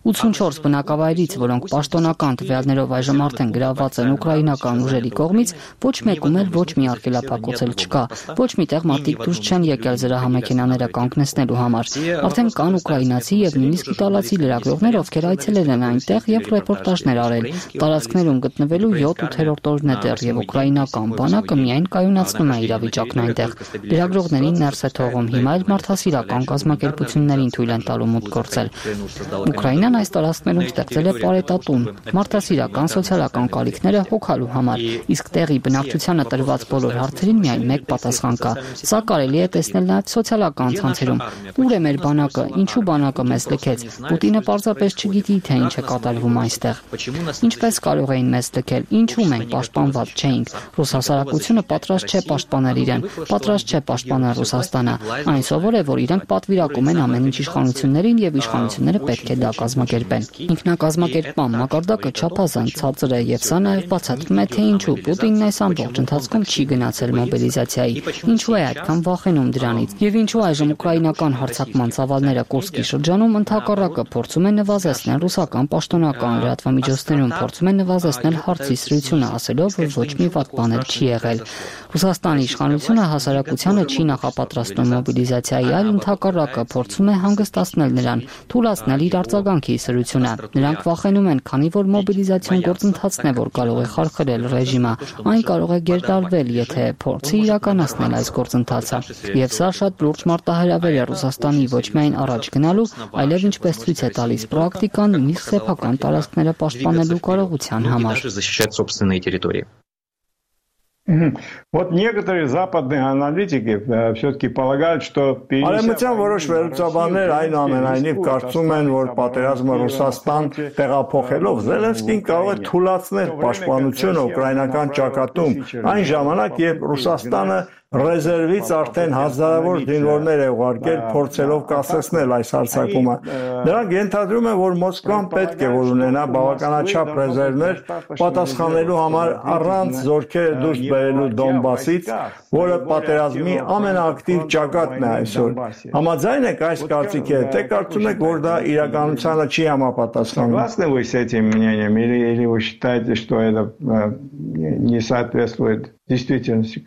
84 բնակավայրից, որոնք պաշտոնական տվյալներով այժմ արդեն գրաված են ուկրաինական ուժերի կողմից, ոչ մեկում էլ ոչ մի արգելափակոց էլ չկա։ Ոչ միտեղ մարդիկ դուրս չեն եկել զրահամեքենաները կանգնեցնելու համար։ Արդեն կան ուկրաինացի եւ նույնիսկ իտալացի լրագրողներ, ովքեր այցելել են այնտեղ եւ ռեպորտաժներ արել։ Տարածքներում գտնվելու 7-8-րդ օրն է դեռ եւ ուկրաինական բանակը միայն կայունացնում է իրավիճակն այնտեղ։ Լրագրողներին ներս է թողում, հիմա էլ մարդասիրական կազմակերպություններին թույլ են տալու մուտք գործել։ Ուկրաինան այս տարածքներում ստեղծել է պարետատուն, մարդասիրական սոցիալական կարիքները հոգալու համար, իսկ տեղի բնակչությանը տրված բոլոր հարցերին միայն մեկ պատասխան կա։ Սա կարելի է տեսնել նաև սոցիալական ցանցերում։ Ուր է մեր բանակը, ինչու բանակը մեզ լքեց։ Պուտինը պարզապես չգիտի, թե ինչ է կատարվում այստեղ։ Ինչպես կարող էին մեզ լքել, ինչու մենք պաշտպանված չէինք։ Ռուս հասարակությունը պատրաստ չէ պաշտպանել իրեն, պատրաստ չէ պաշտպանել Ռուսաստանը։ Այն սովոր է, որ իրենք պատվիրակում են ամեն ինչ իշխանություններին եւ իշխանությունները պետք է դա կազմակերպեն։ Ինքնակազմակերպման մակարդակը չափազանց ցածր է եւ սա նաեւ բացատրում է, թե ինչու Պուտինն այս ամբողջ ընթացքում չի գնացել մոբիլիզացիայի, ինչու է այդքան վախենում դրանից եւ ինչու այժմ ուկրաինական հարձակման ծավալները Կուրսկի շրջանում ընդհակառակը փորձում են նվազեցնել ռուսական պաշտոնական լրատվամիջոցներում, փորձում են նվազեցնել հարցի սրությունը, ասելով, որ ոչ մի վատ բան չի եղել։ Ռուսաստանի իշխանությունը հասարակությանը չի նախապատրաստում մոբիլիզացիայի, այլ ընդհակառակը փորձում է հանգստացնել նրան, թույլատնել իր արձագանքի սրությունը։ Նրանք վախենում են, քանի որ մոբիլիզացիոն գործընթացն է, որ կարող է խարխլել ռեժիմը, այն կարող է գերդարվել, եթե փորձի իրականացնել այս գործընթացը։ Եվ սա շատ լուրջ մարտահրավեր է Ռուսաստանի ոչ միայն առաջ գնալու, այլև ինչպես ցույց է տալիս պրակտիկան, նույնիսկ սեփական տարածքները պաշտպանելու կարողության համար։ Вот некоторые западные аналитики все-таки полагают, что արևմտյան որոշ վերլուծաբաններ այնուամենայնիվ կարծում են, որ պատերազմը Ռուսաստան տեղափոխելով Զելենսկին կարող է թուլացնել պաշտպանությունը ուկրաինական ճակատում, այն ժամանակ, երբ Ռուսաստանը ռեզերվից արդեն հազարավոր զինվորներ է ուղարկել, փորձելով կասեցնել այս հարձակումը։ Նրանք ենթադրում են, որ Մոսկվան պետք է որ ունենա բավականաչափ ռեզերվներ պատասխանելու համար առանց զորքերը դուրս բերելու Դոնբասից, որը պատերազմի ամենաակտիվ ճակատն է այսօր։ Համաձայն եք այս կարծիքի հետ, թե կարծում եք, որ դա իրականությանը չի համապատասխանում։ Согласны вы с этим мнением или вы считаете, что это не соответствует действительности?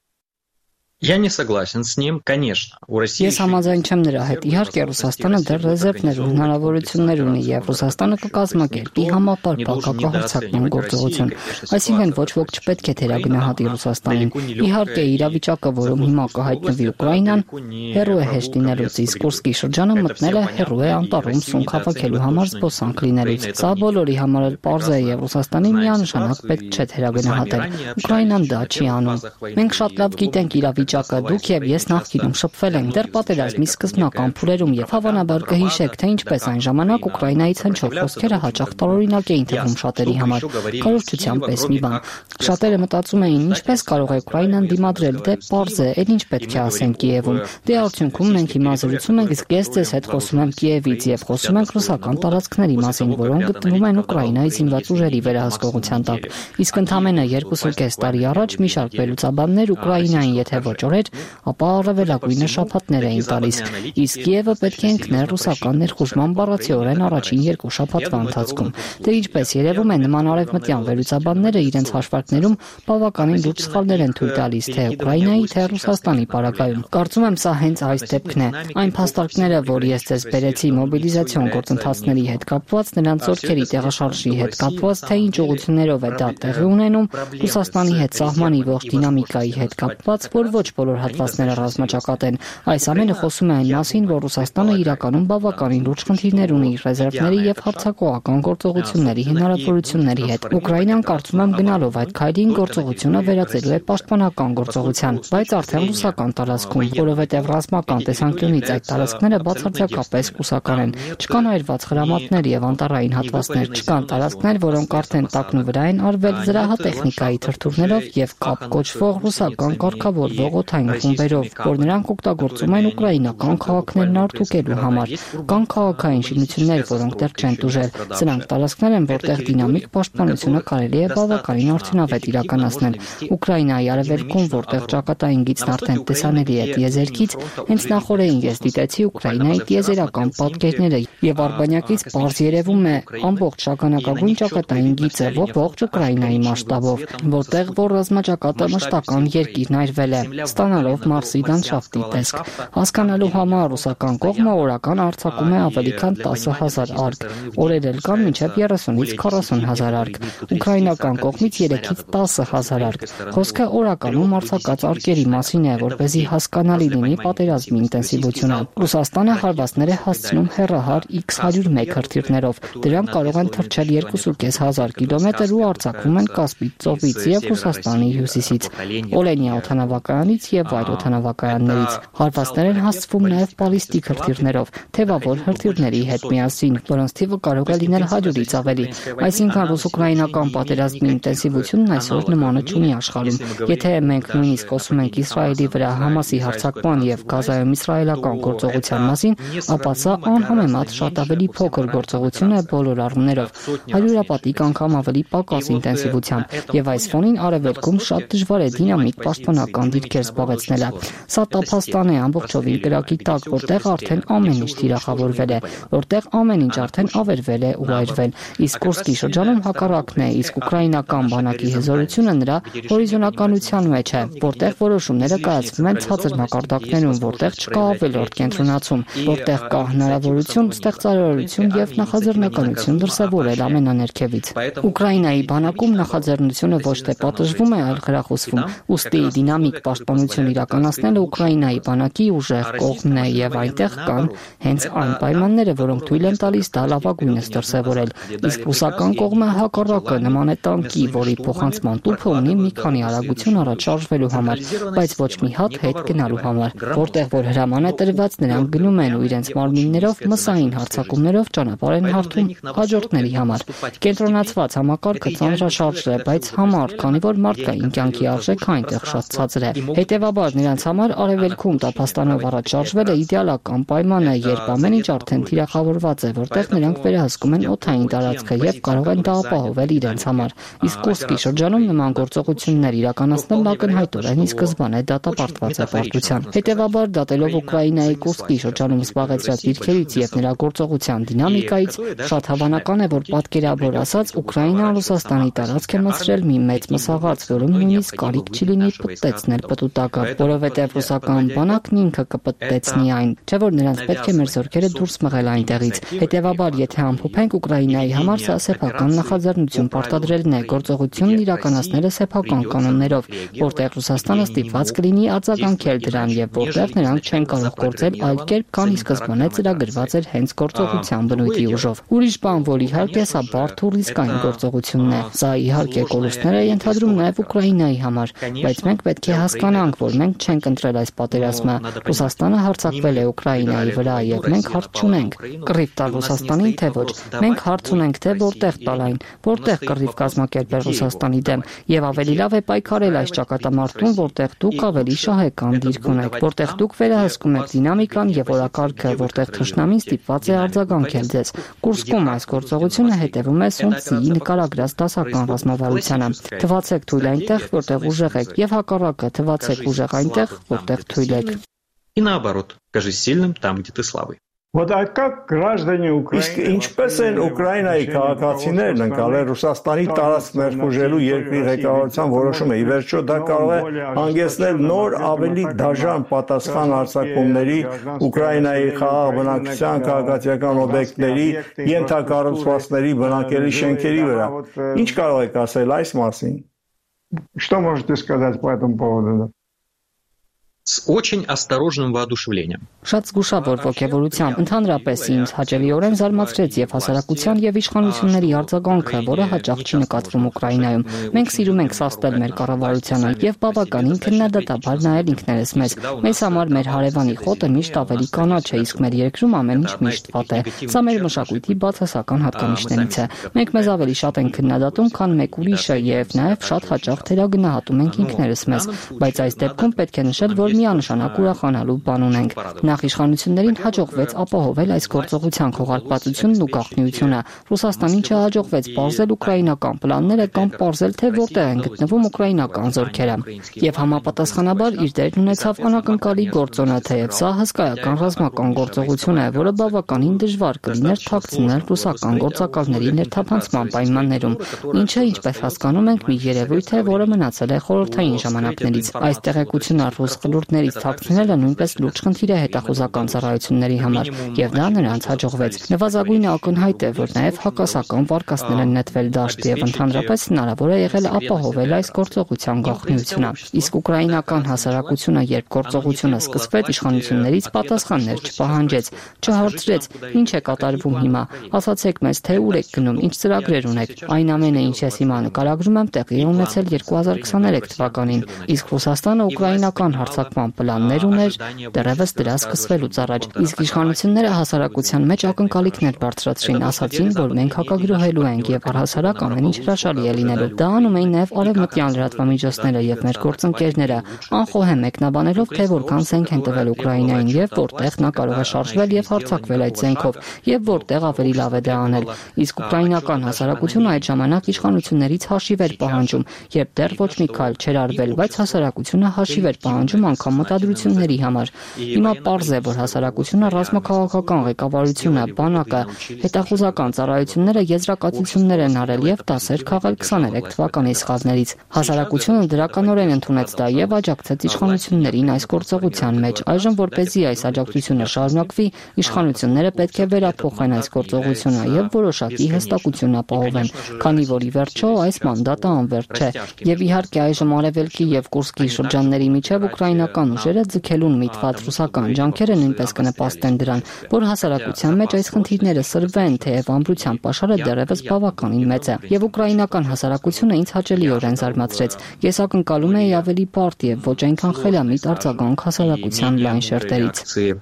Я не согласен с ним, конечно. У России Ես համաձայն չեմ նրա հետ։ Իհարկե Ռուսաստանը դեռ ռեզերվներ ու հնարավորություններ ունի եւ Ռուսաստանը կկազմակերպի համապարփակ հակահարձակման գործողություն։ Այսինքն ոչ ոք չպետք է թերագնահատի Ռուսաստանին։ Իհարկե իրավիճակը, որում հիմա կհայտնվի Ուկրաինան, հեռու է հեշտ լինելուց, իսկ Կուրսկի շրջանը մտնելը հեռու է անտառում սունկ հավաքելու համար զբոսանք լինելուց։ Սա բոլորի համար էլ պարզ է եւ Ռուսաստանի միանշանակ պետք չէ թերագնահատել։ Ուկրաինան դա չի անում։ Մենք շատ լավ գիտենք իրավիճակը, դուք եւ ես նախկինում շփվել ենք դեռ պատերազմի սկզբնական փուլերում եւ հավանաբար կհիշեք, թե ինչպես այն ժամանակ Ուկրաինայից հնչող խոսքերը հաճախ տարօրինակ էին թվում շատերի համար, քարոզչության պես մի բան։ Շատերը մտածում էին, ինչպես կարող է Ուկրաինան դիմադրել, դե պարզ է, այլ ինչ պետք է ասենք Կիևում։ Դե արդյունքում մենք հիմա զրուցում ենք, իսկ ես ձեզ հետ խոսում եմ Կիևից եւ խոսում ենք ռուսական տարածքների մասին, որոնք գտնվում են Ուկրաինայի զինված ուժերի վերահսկողության տակ։ Իսկ ընդամենը 2.5 տարի առաջ մի շարք վերլուծաբաններ Ուկրաինային, եթե ոչ օրեր, ապա առավելագույնը շաբաթներ էին տալիս։ Իսկ Կիևը պետք է ընկներ ռուսական ներխուժման բառացիորեն առաջին 2 շաբաթվա ընթացքում։ Դե ինչպես երևում է, նման արևմտյան վերլուծաբանները իրենց հաշվարկներում բավականին լուրջ սխալներ են թույլ տալիս թե Ուկրաինայի, թե Ռուսաստանի պարագայում։ Կարծում եմ, սա հենց այս դեպքն է։ Այն փաստարկները, որ ես ձեզ բերեցի մոբիլիզացիոն գործընթացների հետ կապված, նրանց զորքերի տեղաշարժի հետ կապված, թե ինչ ուղղություններով է դա տեղի ունենում, Ռուսաստանի հետ սահմանի ողջ դինամիկայի հետ կապված, որ ոչ բոլոր հատվածները ռազմաճակատ են։ Այս ամենը խոսում է այն մասին, որ Ռուսաստանը իրականում բավականին լուրջ խնդիրներ ունի ռեզերվների եւ հարձակողական գործողությունների հնարավորությունների հետ։ Ուկրաինան կարծում եմ գնալով այդ քայլին գործողությունը վերածելու է պաշտպանական գործողության, բայց արդեն ռուսական տարածքում, որովհետեւ ռազմական տեսանկյունից այդ տարածքները բացարձակապես կուսական են։ Չկան այրված խրամատներ եւ անտառային հատվածներ, չկան տարածքներ, որոնք արդեն տակնու վրա են արվել զրահատեխնիկայի թրթուրներով եւ կապ կոչվող ռուսական կարգավորվող օդային խումբերով, որ նրանք օգտագործում են ուկրաինական քաղաքներն արտուկելու համար։ Կան քաղաքային շինություններ, որոնք դեռ չեն տուժել։ Սրանք տարածքներ են, որտեղ դինամիկ պաշտպանությունը կարելի է բավականին արդյունավետ իրականացնել։ Ուկրաինայի արևելքում, որտեղ ճակատային գիծն արդեն տեսանելի է տիեզերքից, հենց նախորդին ես դիտեցի Ուկրաինայի տիեզերական պատկերները եւ Արբանյակից պարզ երևում է ամբողջ շագանակագույն ճակատային գիծը ողջ Ուկրաինայի մասշտաբով, որտեղ որ ռազմաճակատը մշտական երկիրն այրվել է, ստանալով Մարսի լանդշաֆտի տեսք։ Հասկանալու համար ռուսական կողմը օրական արձակում է ավելի քան 10,000 արկ, օրեր էլ կան մինչև 30-ից 40,000 արկ, ուկրաինական կողմից 3-ից 10,000 արկ։ Խոսքը օրականում արձակած արկերի մասին է, որպեսզի հասկանալի լինի պատերազմի ինտենսիվությունը։ Ռուսաստանը հարվածներ է հասցնում հեռահար X-101 հրթիռներով։ Դրանք կարող են թռչել 2,500 կիլոմետր ու արձակվում են Կասպից ծովից եւ Ռուսաստանի հյուսիսից, Օլենիա օդանավակայանից եւ այլ օդանավակայաններից։ Հարվածներ են հասցվում նաեւ բալիստիկ հրթիռներով, թեւավոր հրթիռների հետ միասին, որոնց թիվը կարող է լինել 100-ից ավելի։ Այսինքն ռուս-ուկրաինական պատերազմի ինտենսիվությունն այսօր նմանը չունի աշխարհում։ Եթե մենք նույնիսկ խոսում ենք Իսրայելի վրա Համասի հարձակման եւ Գազայում իսրայելական գործողության մասին, ապա սա անհամեմատ շատ ավելի փոքր գործողություն է բոլոր առումներով, հարյուրապատիկ անգամ ավելի պակաս ինտենսիվությամբ, եւ այս ֆոնին արևելքում շատ դժվար է դինամիկ պաշտպանական դիրքեր զբաղեցնելը։ Սա տափաստան է ամբողջովին կրակի տակ, որտեղ արդեն ամեն ինչ թիրախավորվել է, որտեղ ամեն ինչ արդեն ավերվել է ու այրվել։ Իսկ Կուրսկի շրջանում հակառակն է, իսկ ուկրաինական բանակի հզորությունը նրա հորիզոնականության մեջ է, որտեղ որոշումները կայացվում են ցածր մակարդակներում, որտեղ չկա ավելորդ կենտրոնացում, որտեղ կա հնարավորություն, ստեղծարարություն եւ նախաձեռնականություն դրսեւորել ամենաներքևից։ Ուկրաինայի բանակում նախաձեռնությունը ոչ թե պատժվում է, այլ խրախուսվում։ Ուստի դինամիկ պաշտպանություն իրականացնելը Ուկրաինայի բանակի ուժեղ կողմն է եւ այնտեղ կան հենց այն պայմանները, որոնք թույլ են տալիս դա լավագույնս դրսեւորել։ Իսկ ռուսական կողմը հակառակը նման է տանկի, որի փոխանցման տուփը ունի մի քանի արագություն առաջ շարժվելու համար, բայց ոչ մի հատ հետ գնալու համար, որտեղ որ հրաման է տրված, նրանք գնում են ու իրենց մարմիններով մսային հարձակումներով ճանապարհ են հարթում հաջորդների համար։ Կենտրոնացված համակարգը ծանրաշարժ է, բայց համառ, քանի որ մարդկային կյանքի արժեքը այնտեղ շատ ցածր է։ Հետևաբար նրանց համար արևելքում տափաստանով առաջ շարժվելը իդեալական պայման է, երբ ամեն ինչ արդեն թիրախավորված է, որտեղ նրանք վերահսկում են օդային տարածքը եւ կարող են դա ապահովել իրենց համար։ Իսկ Կուրսկի շրջանում նման գործողություններ իրականացնելն ակնհայտորեն ի սկզբանե դատապարտված է պարտության։ Հետևաբար դատելով Ուկրաինայի Կուրսկի շրջանում զբաղեցրած դիրքերից եւ նրա գործողության դինամիկայից, շատ հավանական է, որ պատկերավոր ասած Ուկրաինան Ռուսաստանի տարածք է մտցրել մի մեծ մսաղաց, որում նույնիսկ կարիք չի լինի պտտեցնել պտուտակը, որովհետեւ ռուսական բանակն ինքը կպտտեցնի այն, չէ՞ որ նրանց պետք է մեր զորքերը դուրս մղել այնտեղից։ Հետևաբար, եթե ամփոփենք Ուկրաինայի համար սա սեփական նախաձեռնություն պարտադրելն է, գործողությունն իրականացնելը սեփական կանոններով, որտեղ Ռուսաստանը ստիպված կլինի արձագանքել դրան եւ որտեղ նրանք չեն կարող գործել այլ կերպ, քան ի սկզբանե ծրագրված էր հենց գործողության բնույթի ուժով։ Ուրիշ բան, որ իհարկե սա բարդ ու ռիսկային գործողությունն է։ Սա իհարկե կորուստներ է ենթադրում նաեւ Ուկրաինայի համար, բայց մենք պետք է հասկանանք, որ մենք չենք ընտրել այս պատերազմը։ Ռուսաստանը հարձակվել է Ուկրաինայի վրա եւ մենք հարց չունենք։ Կռիվ տալ Ռուսաստանին թե ոչ։ Մենք հարց ունենք թե որտեղ տալ այն, որտեղ կռիվ կազմակերպել Ռուսաստանի դեմ եւ ավելի լավ է պայքարել այս ճակատամարտում, որտեղ դուք ավելի շահեկան դիրք ունեք, որտեղ դուք վերահսկում եք դինամիկան եւ օրակարգը, որտեղ թշնամին ստիպված է արձագանքել ձեզ։ Կուրսկում այս գործողությունը հետևում է Սունցիի նկարագրած դասական ռազմավարությանը։ Թվացեք թույլ այնտեղ, որտեղ ուժեղ եք, եւ հակառակը թվացեք ուժեղ այնտեղ, որտեղ թույլ եք։ И наоборот, кажись сильным там, где ты слабый. Вот как граждане Украины, ինչպես են Ուկրաինայի քաղաքացիներն ընկալել Ռուսաստանի տարածք ներխուժելու երկրի ղեկավարության որոշումը։ Ի վերջո դա կարող է հանգեցնել նոր ավելի դաժան պատասխան արձակումների Ուկրաինայի խաղաղ բնակչության, քաղաքացիական օբյեկտների, ենթակառուցվածքների, բնակելի շենքերի վրա։ Ինչ կարող եք ասել այս մասին? Что можете сказать по этому поводу? с очень осторожным воодушевлением. Շատ զգուշավոր ոգևորությամբ ընդհանրապես ինձ հաճելիորեն զարմացրեց եւ հասարակության եւ իշխանությունների արձագանքը, որը հաճախ չի նկատվում Ուկրաինայում։ Մենք սիրում ենք սաստել մեր կառավարությանը եւ բավականին քննադատաբար նայել ինքներս մեզ։ Մեզ համար մեր հարևանի խոտը միշտ ավելի կանաչ է, իսկ մեր երկրում ամեն ինչ միշտ վատ է։ Սա մեր մշակույթի բացասական հատկանիշներից է։ Մենք մեզ ավելի շատ ենք քննադատում, քան մեկ ուրիշը եւ նաեւ շատ հաճախ թերագնահատում ենք ինքներս մեզ, բայց այս դեպքում պետք է նշել, որ միանշանակ ուրախանալու բան ունենք։ Նախ իշխանություններին հաջողվեց ապահովել այս գործողության քողարկվածությունն ու գաղտնիությունը։ Ռուսաստանին չհաջողվեց պարզել ուկրաինական պլանները կամ պարզել, թե որտեղ են գտնվում ուկրաինական զորքերը։ Եվ համապատասխանաբար իր դերն ունեցավ անակնկալի գործոնը, թեև սա հսկայական ռազմական գործողություն է, որը բավականին դժվար կլիներ թաքցնել ռուսական գործակալների ներթափանցման պայմաններում, ինչը, ինչպես հասկանում ենք, մի երևույթ է, որը մնացել է խորհրդային ժամանակներից։ Այս տեղեկությունը ռուս խլուրտներից թաքցնելը նույնպես լուրջ խնդիր է հետախուզական ծառայությունների համար, եւ դա նրանց հաջողվեց։ Նվազագույնը ակնհայտ է, որ նաեւ հակասական վարկածներ են նետվել դաշտ եւ ընդհանրապես հնարավոր է եղել ապահովել այս գործողության գաղտնիությունը։ Իսկ ուկրաինական հասարակությունը, երբ գործողությունը սկսվեց, իշխանություններից պատասխաններ չպահանջեց, չհարցրեց, ինչ է կատարվում հիմա, ասացեք մեզ, թե ուր եք գնում, ինչ ծրագրեր ունեք։ Այն ամենը, ինչ ես հիմա նկարագրում եմ, տեղի է ունեցել 2023 թվականին, իսկ Ռուսաստանը ուկրաինական հարձակման պլաններ ուներ դեռևս դրա սկսվելուց առաջ, իսկ իշխանությունները հասարակության մեջ ակնկալիքներ բարձրացրին, ասացին, որ մենք հակագրոհելու ենք եւ առհասարակ ամեն ինչ հրաշալի է լինելու։ Դա անում էին նաեւ արևմտյան լրատվամիջոցները եւ մեր գործընկերները, անխոհեմ մեկնաբանելով, թե որքան զենք են տվել Ուկրաինային եւ որտեղ նա կարող է շարժվել եւ հարձակվել այդ զենքով եւ որտեղ ավելի լավ է դա անել։ Իսկ ուկրաինական հասարակությունը այդ ժամանակ իշխանություններից հաշիվ էր պահանջում, երբ դեռ ոչ մի քայլ չէր արվել, բայց հասարակությունը հաշիվ էր պահանջում անգամ մտադրությունների համար։ Հիմա պարզ է, որ հասարակությունը, ռազմաքաղաքական ղեկավարությունը, բանակը, հետախուզական ծառայությունները եզրակացություններ են արել եւ դասեր քաղել 23 թվականի սխալներից։ Հասարակությունը դրականորեն ընդունեց դա եւ աջակցեց իշխանություններին այս գործողության մեջ։ Այժմ, որպեսզի այս աջակցությունը շարունակվի, իշխանությունները պետք է վերափոխեն այս գործողությունը եւ որոշակի հստակություն ապահովեն, քանի որ ի վերջո այս մանդատը անվերջ չէ։ Եվ իհարկե այժմ Արևելքի եւ Կուրսկի շրջանների միջև ուկրաինական ուժերը ձգելուն միտված ռուսական ջանքերը նույնպես կնպաստեն դրան, որ հասարակության մեջ այս խնդիրները սրվեն, թեև ամրության պաշարը դեռևս բավականին մեծ է։ Եւ ուկրաինական հասարակությունը ինձ հաճելիորեն զարմացրեց։ Ես ակնկալում էի ավելի բարդ եւ ոչ այնքան խելամիտ արձագանք հասարակության լայն շերտերից։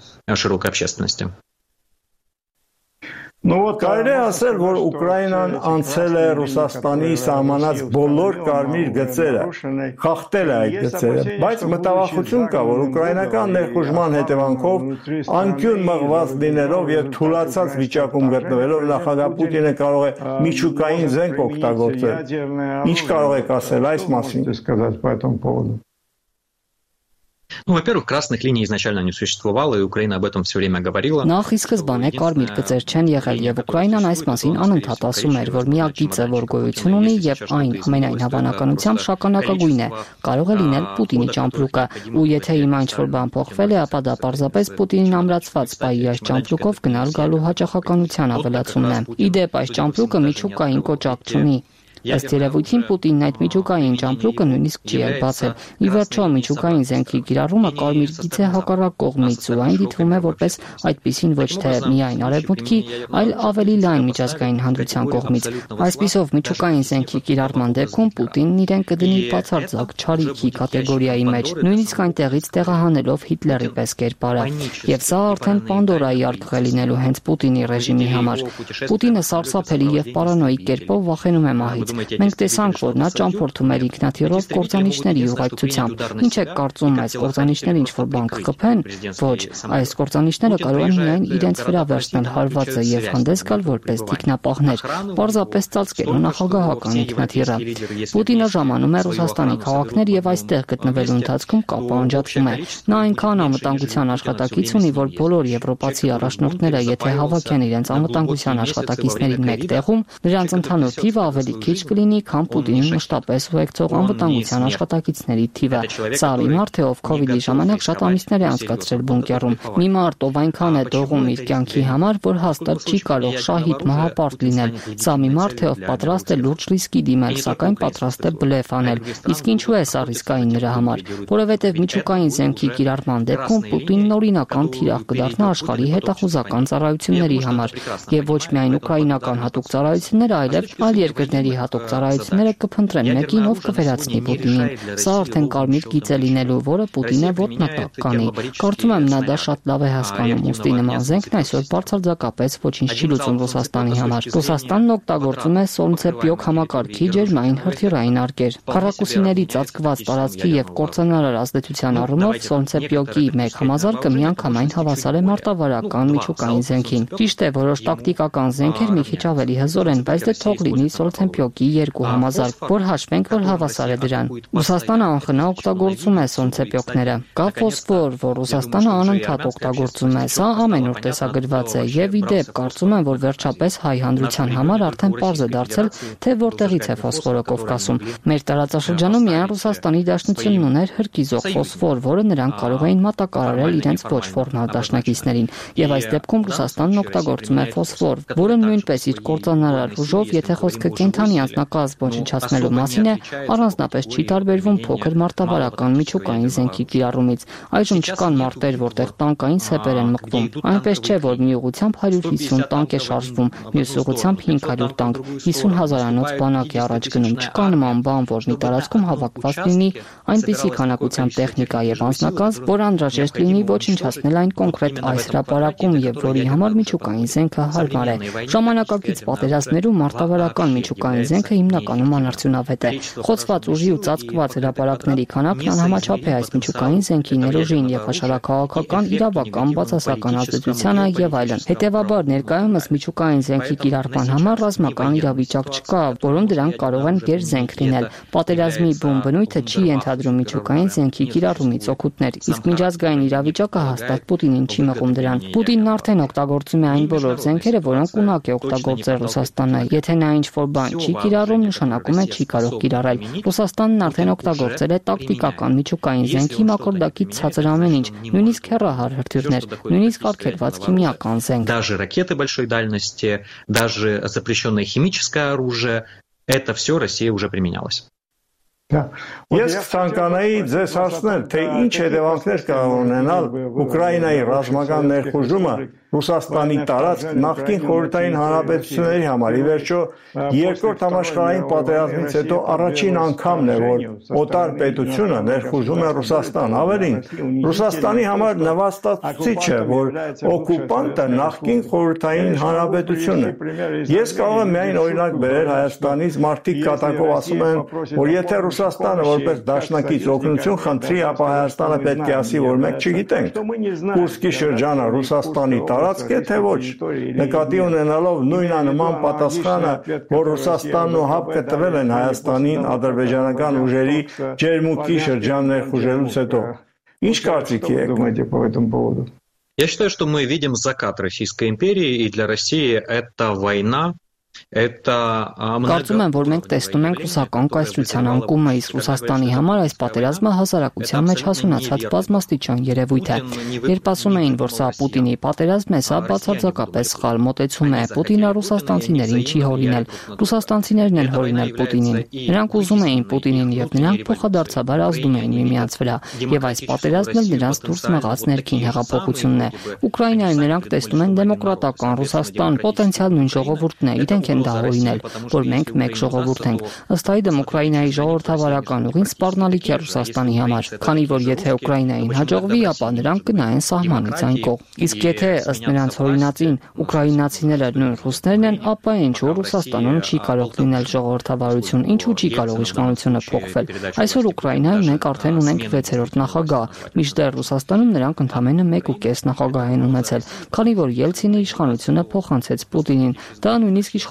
Կարելի է ասել, որ Ուկրաինան անցել է Ռուսաստանի սահմանած բոլոր կարմիր գծերը, խախտել է այդ գծերը, բայց մտավախություն կա, որ ուկրաինական ներխուժման հետևանքով անկյուն մղված լինելով եւ թուլացած վիճակում գտնվելով նախագահ Պուտինը կարող է միջուկային զենք օգտագործել։ Ինչ կարող եք ասել այս մասին։ Ну, во-первых, красных линий изначально не существовало, и Украина об этом все время говорила. Նախ ի սկզբանե կարմիր գծեր չեն եղել եւ Ուկրաինան այս մասին անընդհատ ասում էր, որ միակ գիծը, որ գոյություն ունի եւ այն ամենայն հավանականությամբ շագանակագույն է, կարող է լինել Պուտինի ճամպրուկը, ու եթե հիմա ինչ-որ բան փոխվել է, ապա դա պարզապես Պուտինին ամրացված սպայի այս ճամպրուկով գնալ գալու հաճախականության ավելացումն է։ Իդեպ այս ճամպրուկը միջուկային կոճակ չունի։ Ըստ երևույթին Պուտինն այդ միջուկային ճամպրուկը նույնիսկ չի էլ բացել։ Ի վերջո միջուկային զենքի կիրառումը կարմիր գիծ է հակառակ կողմից ու այն դիտվում է որպես այդպիսին ոչ թե միայն արևմուտքի, այլ ավելի լայն միջազգային հանրության կողմից։ Այսպիսով միջուկային զենքի կիրառման դեպքում Պուտինն իրեն կդնի բացարձակ չարիքի կատեգորիայի մեջ, նույնիսկ այնտեղից տեղահանելով Հիտլերի պես կերպարը։ Եվ սա արդեն Պանդորայի արկղ է լինելու հենց Պուտինի ռեժիմի համար։ Պուտինը սարսափելի եւ պարանոիկ կերպով վախենում է մահից։ Մենք տեսանք, որ նա ճամփորդում էր ինքնաթիռով կործանիչների ուղեկցությամբ։ Ինչ եք կարծում, այս կործանիչները ինչ-որ բան կխփեն։ Ոչ, այս կործանիչները կարող են միայն իրենց վրա վերցնել հարվածը եւ հանդես գալ որպես թիկնապահներ, պարզապես ծածկելու նախագահական ինքնաթիռը։ Պուտինը ժամանում է Ռուսաստանի քաղաքներ եւ այստեղ գտնվելու ընթացքում կապը անջատվում է։ Նա այնքան անվտանգության աշխատակից ունի, որ բոլոր եվրոպացի առաջնորդները, եթե հավաքեն իրենց անվտանգության աշխատակիցներին մեկ տեղում, նրանց ընդհանուր թիվը ավելի քիչ կլինի, քան Պուտինին մշտապես ուղեկցող անվտանգության աշխատակիցների թիվը։ Սա մի մարդ է, ով COVID-ի ժամանակ շատ ամիսներ է անցկացրել բունկերում։ Մի մարդ, ով այնքան է դողում իր կյանքի համար, որ հաստատ չի կարող շահիդ մահապարտ լինել։ Սա մի մարդ է, ով պատրաստ է լուրջ ռիսկի դիմել, սակայն պատրաստ է բլեֆ անել։ Իսկ ինչու է սա ռիսկային նրա համար, որովհետև միջուկային զենքի կիրառման դեպքում Պուտինն օրինական թիրախ կդառնա աշխարհի հետախուզական ծառայությունների համար, եւ ոչ միայն ուկրաինական հատուկ ծառայությունները, այլև այլ երկրների հատուկ ծառայությունները կփնտրեն մեկին, ով կվերացնի Պուտինին։ Սա արդեն կարմիր գիծ է լինելու, որը Պուտինը ոտնատակ կանի։ Կարծում եմ նա դա շատ լավ է հասկանում, ուստի նման զենքն այսօր բարձրաձակապես ոչինչ չի լուծում Ռուսաստանի համար։ Ռուսաստանն օգտագործում է Սոլնցեփյոկ համակարգի ջերմային հրթիռային արկեր։ Քառակուսիների ծածկված տարածքի եւ կործանարար ազդեցության առումով Սոլնցեփյոկի մեկ համազարկը միանգամայն հավասար է մարտավարական միջուկային զենքին։ Ճիշտ է, որոշ տակտիկական զենքեր մի քիչ ավելի հզոր են, բայց դե թող լինի Սոլնցեփյոկի 2 համազարկ, որ հաշվենք, որ հավասար է դրան։ Ռուսաստանը անխնա օգտագործում է Սոլնցեփյոկները։ Կա ֆոսֆոր, որ Ռուսաստանը անընդհատ օգտագործում է։ Սա ամենուր տեսագրված է եւ ի դեպ կարծում եմ, որ վերջապես հայ հանրության համար արդեն պարզ է դարձել, թե որտեղից է ֆոսֆորը Կովկասում։ Մեր տարածաշրջանում միայն Ռուսաստանի Դաշնությունն ուներ հրկիզող ֆոսֆոր, որը նրանք կարող էին մատակարարել իրենց ոչ ֆորմալ դաշնակիցներին։ Եվ այս դեպքում Ռուսաստանն օգտագործում է ֆոսֆոր, որը նույնպես իր կործանարար ուժով, եթե խոսքը կենդանի անձնակազմ ոչնչացնելու մասին է, առանձնապես չի տարբերվում փոքր մարտավարական միջուկային զենքի կիրառումից։ Այժմ չկան մարտեր, որտեղ տանկային սեպեր են մղվում։ Այնպես չէ, որ մի ուղղությամբ 150 տանկ է շարժվում, մյուս ուղղությամբ 500 տանկ, 50,000-անոց բանակ է առաջ գնում։ Չկա նման բան, որ մի տարածքում հավաքված լինի այնպիսի քանակությամբ տեխնիկա եւ անձնակազմ, որ անհրաժեշտ լինի ոչնչացնել այն կոնկրետ այս հրապարակում եւ որի համար միջուկային զենքը հարմար է։ Ժամանակակից պատերազմներում մարտավարական միջուկային զենքը հիմնականում անարդյունավետ է։ Խոցված ուժի ու ծածկված հրապարակների քանակն անհամաչափ է այս միջուկային զենքի ներուժին եւ աշխարհաքաղաքական իրավական բացասական ազդեցությանը եւ այլն։ Հետևաբար ներկայումս միջուկային զենքի կիրառման համար ռազմական իրավիճակ չկա, որում դրանք կարող են գերզենք լինել։ Պատերազմի բուն բնույթը չի ենթադրում միջուկային զենքի կիրառումից օգուտներ, իսկ միջազգային իրավիճակը հաստատ Պուտինին չի մղում դրան։ Պուտինն արդեն օգտագործում է այն բոլոր զենքերը, որոնք ունակ է օգտագործել Ռուսաստանը։ Եթե նա ինչ-որ բան չի կիրառում, նշանակում է չի կարող կիրառել։ Ռուսաստանն արդեն օգտագործել է տակտիկական միջուկային զենքի մակարդակից ցածր ամեն ինչ, նույնիսկ հեռահար հրթիռներ, նույնիսկ արգելված քիմիական զենք։ Даже ракеты большой дальности, даже запрещенное химическое оружие, это все Россия уже применялось. Ես ցանկանայի ձեզ հարցնել, թե ինչ հետևանքներ կարող ունենալ Ուկրաինայի ռազմական ներխուժումը Ռուսաստանի տարածք նախկին խորհրդային հանրապետությունների համար։ Ի վերջո, երկրորդ համաշխարհային պատերազմից հետո առաջին անգամն է, որ օտար պետությունը ներխուժում է Ռուսաստան։ Ավելին, Ռուսաստանի համար նվաստացուցիչ է, որ օկուպանտը նախկին խորհրդային հանրապետությունն է։ Ես կարող եմ միայն օրինակ բերել Հայաստանից, մարդիկ կատակով ասում են, որ եթե Ռուսաստանը որպես դաշնակից օգնություն խնդրի, ապա Հայաստանը պետք է ասի, որ մենք չգիտենք։ Կուրսկի շրջանը Ռուսաստանի տարածք է, թե ոչ։ Նկատի ունենալով նույնանման պատասխանը, որ Ռուսաստանն ու ՀԱՊԿ-ը տվել են Հայաստանին ադրբեջանական ուժերի ջերմուկի շրջան ներխուժելուց հետո։ Ինչ կարծիքի եք по этому поводу? Я считаю, что мы видим закат Российской империи, и для России это война. Կարծում եմ, որ մենք տեսնում ենք ռուսական կայսրության անկումը, իսկ Ռուսաստանի համար այս պատերազմը հասարակության մեջ հասունացած բազմաստիճան երևույթ է։ Երբ ասում էին, որ սա Պուտինի պատերազմ է, սա բացարձակապես սխալ մոտեցում է։ Պուտինը ռուսաստանցիներին չի հորինել, ռուսաստանցիներն են հորինել Պուտինին։ Նրանք ուզում էին Պուտինին եւ նրանք փոխադարձաբար ազդում էին միմյանց վրա, եւ այս պատերազմն էլ նրանց դուրս մղած ներքին հեղափոխությունն է։ Ուկրաինայում նրանք տեսնում են դեմոկրատական Ռուսաստան, պոտենցիալ նույն ժողովուրդն է, իրենք են դա հորինել, որ մենք մեկ ժողովուրդ ենք։ Ըստ այդմ Ուկրաինայի ժողովրդավարական ուղին սպառնալիք է Ռուսաստանի համար, քանի որ եթե Ուկրաինային հաջողվի, ապա նրանք կնայեն սահմանից այն կողմ։ Իսկ եթե ըստ նրանց հորինածին ուկրաինացիները նույն ռուսներն են, ապա ինչու Ռուսաստանում չի կարող լինել ժողովրդավարություն, ինչու չի կարող իշխանությունը փոխվել։ Այսօր Ուկրաինայում մենք արդեն ունենք 6-րդ նախագահ, մինչդեռ Ռուսաստանում նրանք ընդամենը 1.5 նախագահ են ունեցել, քանի որ Ելցինի իշխանությունը փոխանցեց Պուտինին։ Դա նույնիսկ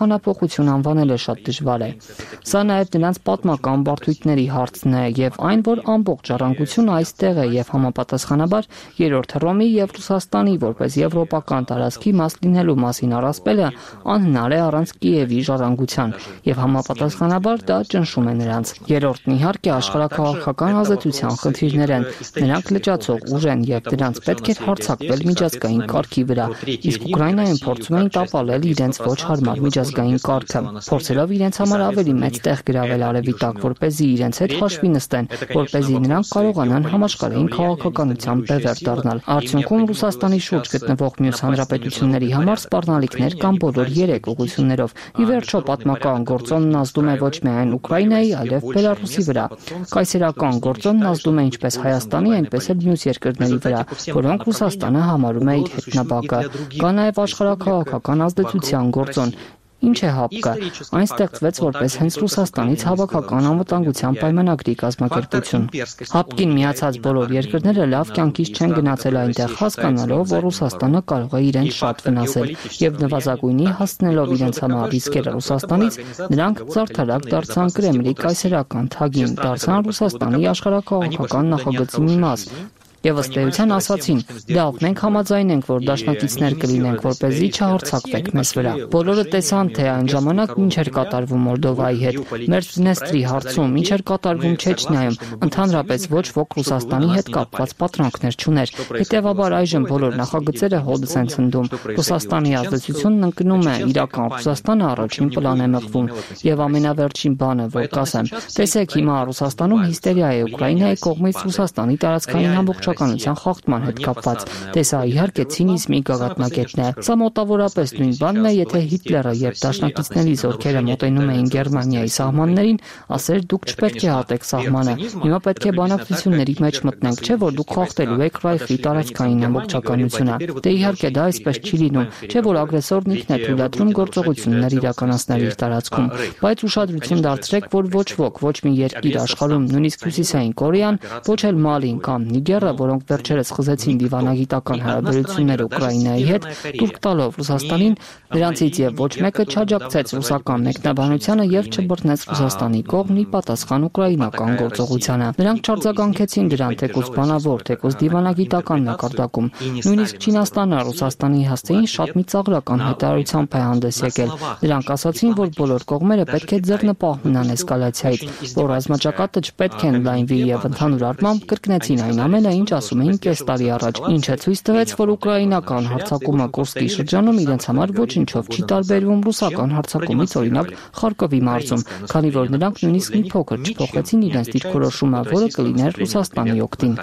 հեղափոխություն անվանելը շատ դժվար է։ Սա նաև նրանց պատմական բարդույթների հարցն է եւ այն, որ ամբողջ ժառանգությունը այստեղ է եւ համապատասխանաբար երրորդ Հռոմի եւ Ռուսաստանի որպես եվրոպական տարածքի մաս լինելու մասին առասպելը անհնար է առանց Կիևի ժառանգության եւ համապատասխանաբար դա ճնշում է նրանց։ Երրորդն իհարկե աշխարհաքաղաքական ազատության խնդիրներ են։ Նրանք լճացող ուժ են եւ դրանց պետք է հարձակվել միջազգային կարգի վրա, իսկ Ուկրաինայում փորձում էին տապալել իրենց ոչ հարմար միջազգային կարգը, փորձելով իրենց համար ավելի մեծ տեղ գրավել արևի տակ, որպեսզի իրենց հետ հաշվի նստեն, որպեսզի նրանք կարողանան համաշխարհային քաղաքականության բևեռ դառնալ։ Արդյունքում Ռուսաստանի շուրջ գտնվող մյուս հանրապետությունների համար սպառնալիքներ կան բոլոր 3 ուղղություններով։ Ի վերջո պատմական գործոնն ազդում է ոչ միայն Ուկրաինայի, այլև Բելարուսի վրա։ Կայսերական գործոնն ազդում է ինչպես Հայաստանի, այնպես էլ մյուս երկրների վրա, որոնք Ռուսաստանը համարում է իր հետնաբակը։ Կա նաև աշխարհաքաղաքական ազդեցության գործոն։ Ինչ է ՀԱՊԿ-ը։ Այն ստեղծվեց որպես հենց Ռուսաստանից հավաքական անվտանգության պայմանագրի կազմակերպություն։ ՀԱՊԿ-ին միացած բոլոր երկրները լավ կյանքից չեն գնացել այնտեղ, հասկանալով, որ Ռուսաստանը կարող է իրենց շատ վնասել, եւ նվազագույնի հասցնելով իրենց համար ռիսկերը Ռուսաստանից, նրանք զարդարակ դարձան Կրեմլի կայսերական թագին, դարձան Ռուսաստանի աշխարհաքաղաքական նախագծի մի մաս։ Եվ ըստ էության ասացին. «Լավ, մենք համաձայն ենք, որ դաշնակիցներ կլինենք, որպեսզի չհարձակվեք մեզ վրա»։ Բոլորը տեսան, թե այն ժամանակ ինչ էր կատարվում Մոլդովայի հետ, Մերձնեստրի հարցում, ինչ էր կատարվում Չեչնիայում, ընդհանրապես ոչ ոք Ռուսաստանի հետ կապված պատրանքներ չուներ։ Հետևաբար այժմ բոլոր նախագծերը հոդս են ցնդում։ Ռուսաստանի ազդեցությունն ընկնում է, իրական Ռուսաստանը առաջին պլան է մղվում։ Եվ ամենավերջին բանը, որ կասեմ, տեսեք, հիմա Ռուսաստանում հիստերիա է Ուկրաինայի կողմից Ռուսաստանի տարածքային ամբողջականության խախտման հետ կապված։ Դե սա իհարկե ցինիզմի գագաթնակետն է։ Սա մոտավորապես նույն բանն է, եթե Հիտլերը եւ դաշնակիցների զորքերը մոտենում էին Գերմանիայի սահմաններին, ասեր դուք չպետք է հատեք սահմանը։ Հիմա պետք է բանակցությունների մեջ մտնենք, չէ՞ որ դուք խախտելու եք Ռայխի տարածքային ամբողջականությունը։ Դե իհարկե դա այսպես չի լինում, չէ՞ որ ագրեսորն ինքն է թույլատրում գործողություններ իրականացնել իր տարածքում։ Բայց ուշադրություն դարձրեք, որ ոչ ոք, ոչ մի երկիր աշխարհում, նույնիսկ Հյուսիսային Կորեան, ոչ էլ Մալին կամ Նիգերը, որոնք վերջերս խզեցին դիվանագիտական հարաբերություններ Ուկրաինայի հետ, տուրք տալով Ռուսաստանին, նրանցից եւ ոչ մեկը չաջակցեց ռուսական մեկնաբանությանը եւ չբռնեց Ռուսաստանի կողմի պատասխան ուկրաինական գործողությանը։ Նրանք չարձագանքեցին դրան թեկուզ բանավոր, թեկուզ դիվանագիտական մակարդակում։ Նույնիսկ Չինաստանը Ռուսաստանի հասցեին շատ մի ծաղրական հայտարարությամբ է հանդես եկել։ Նրանք ասացին, որ բոլոր կողմերը պետք է ձեռնպահ մնան էսկալացիայից, որ ռազմաճակատը չպետք է ընդլայնվի եւ ընդհանուր առմամբ կրկնեցին այն ամենը, ինչ ասում էին կես տարի առաջ, ինչը ցույց տվեց, որ ուկրաինական հարձակումը Կուրսկի շրջանում իրենց համար ոչինչով չի տարբերվում ռուսական հարձակումից, օրինակ Խարկովի մարզում, քանի որ նրանք նույնիսկ մի փոքր չփոխեցին իրենց դիրքորոշումը, որը կլիներ Ռուսաստանի օգտին։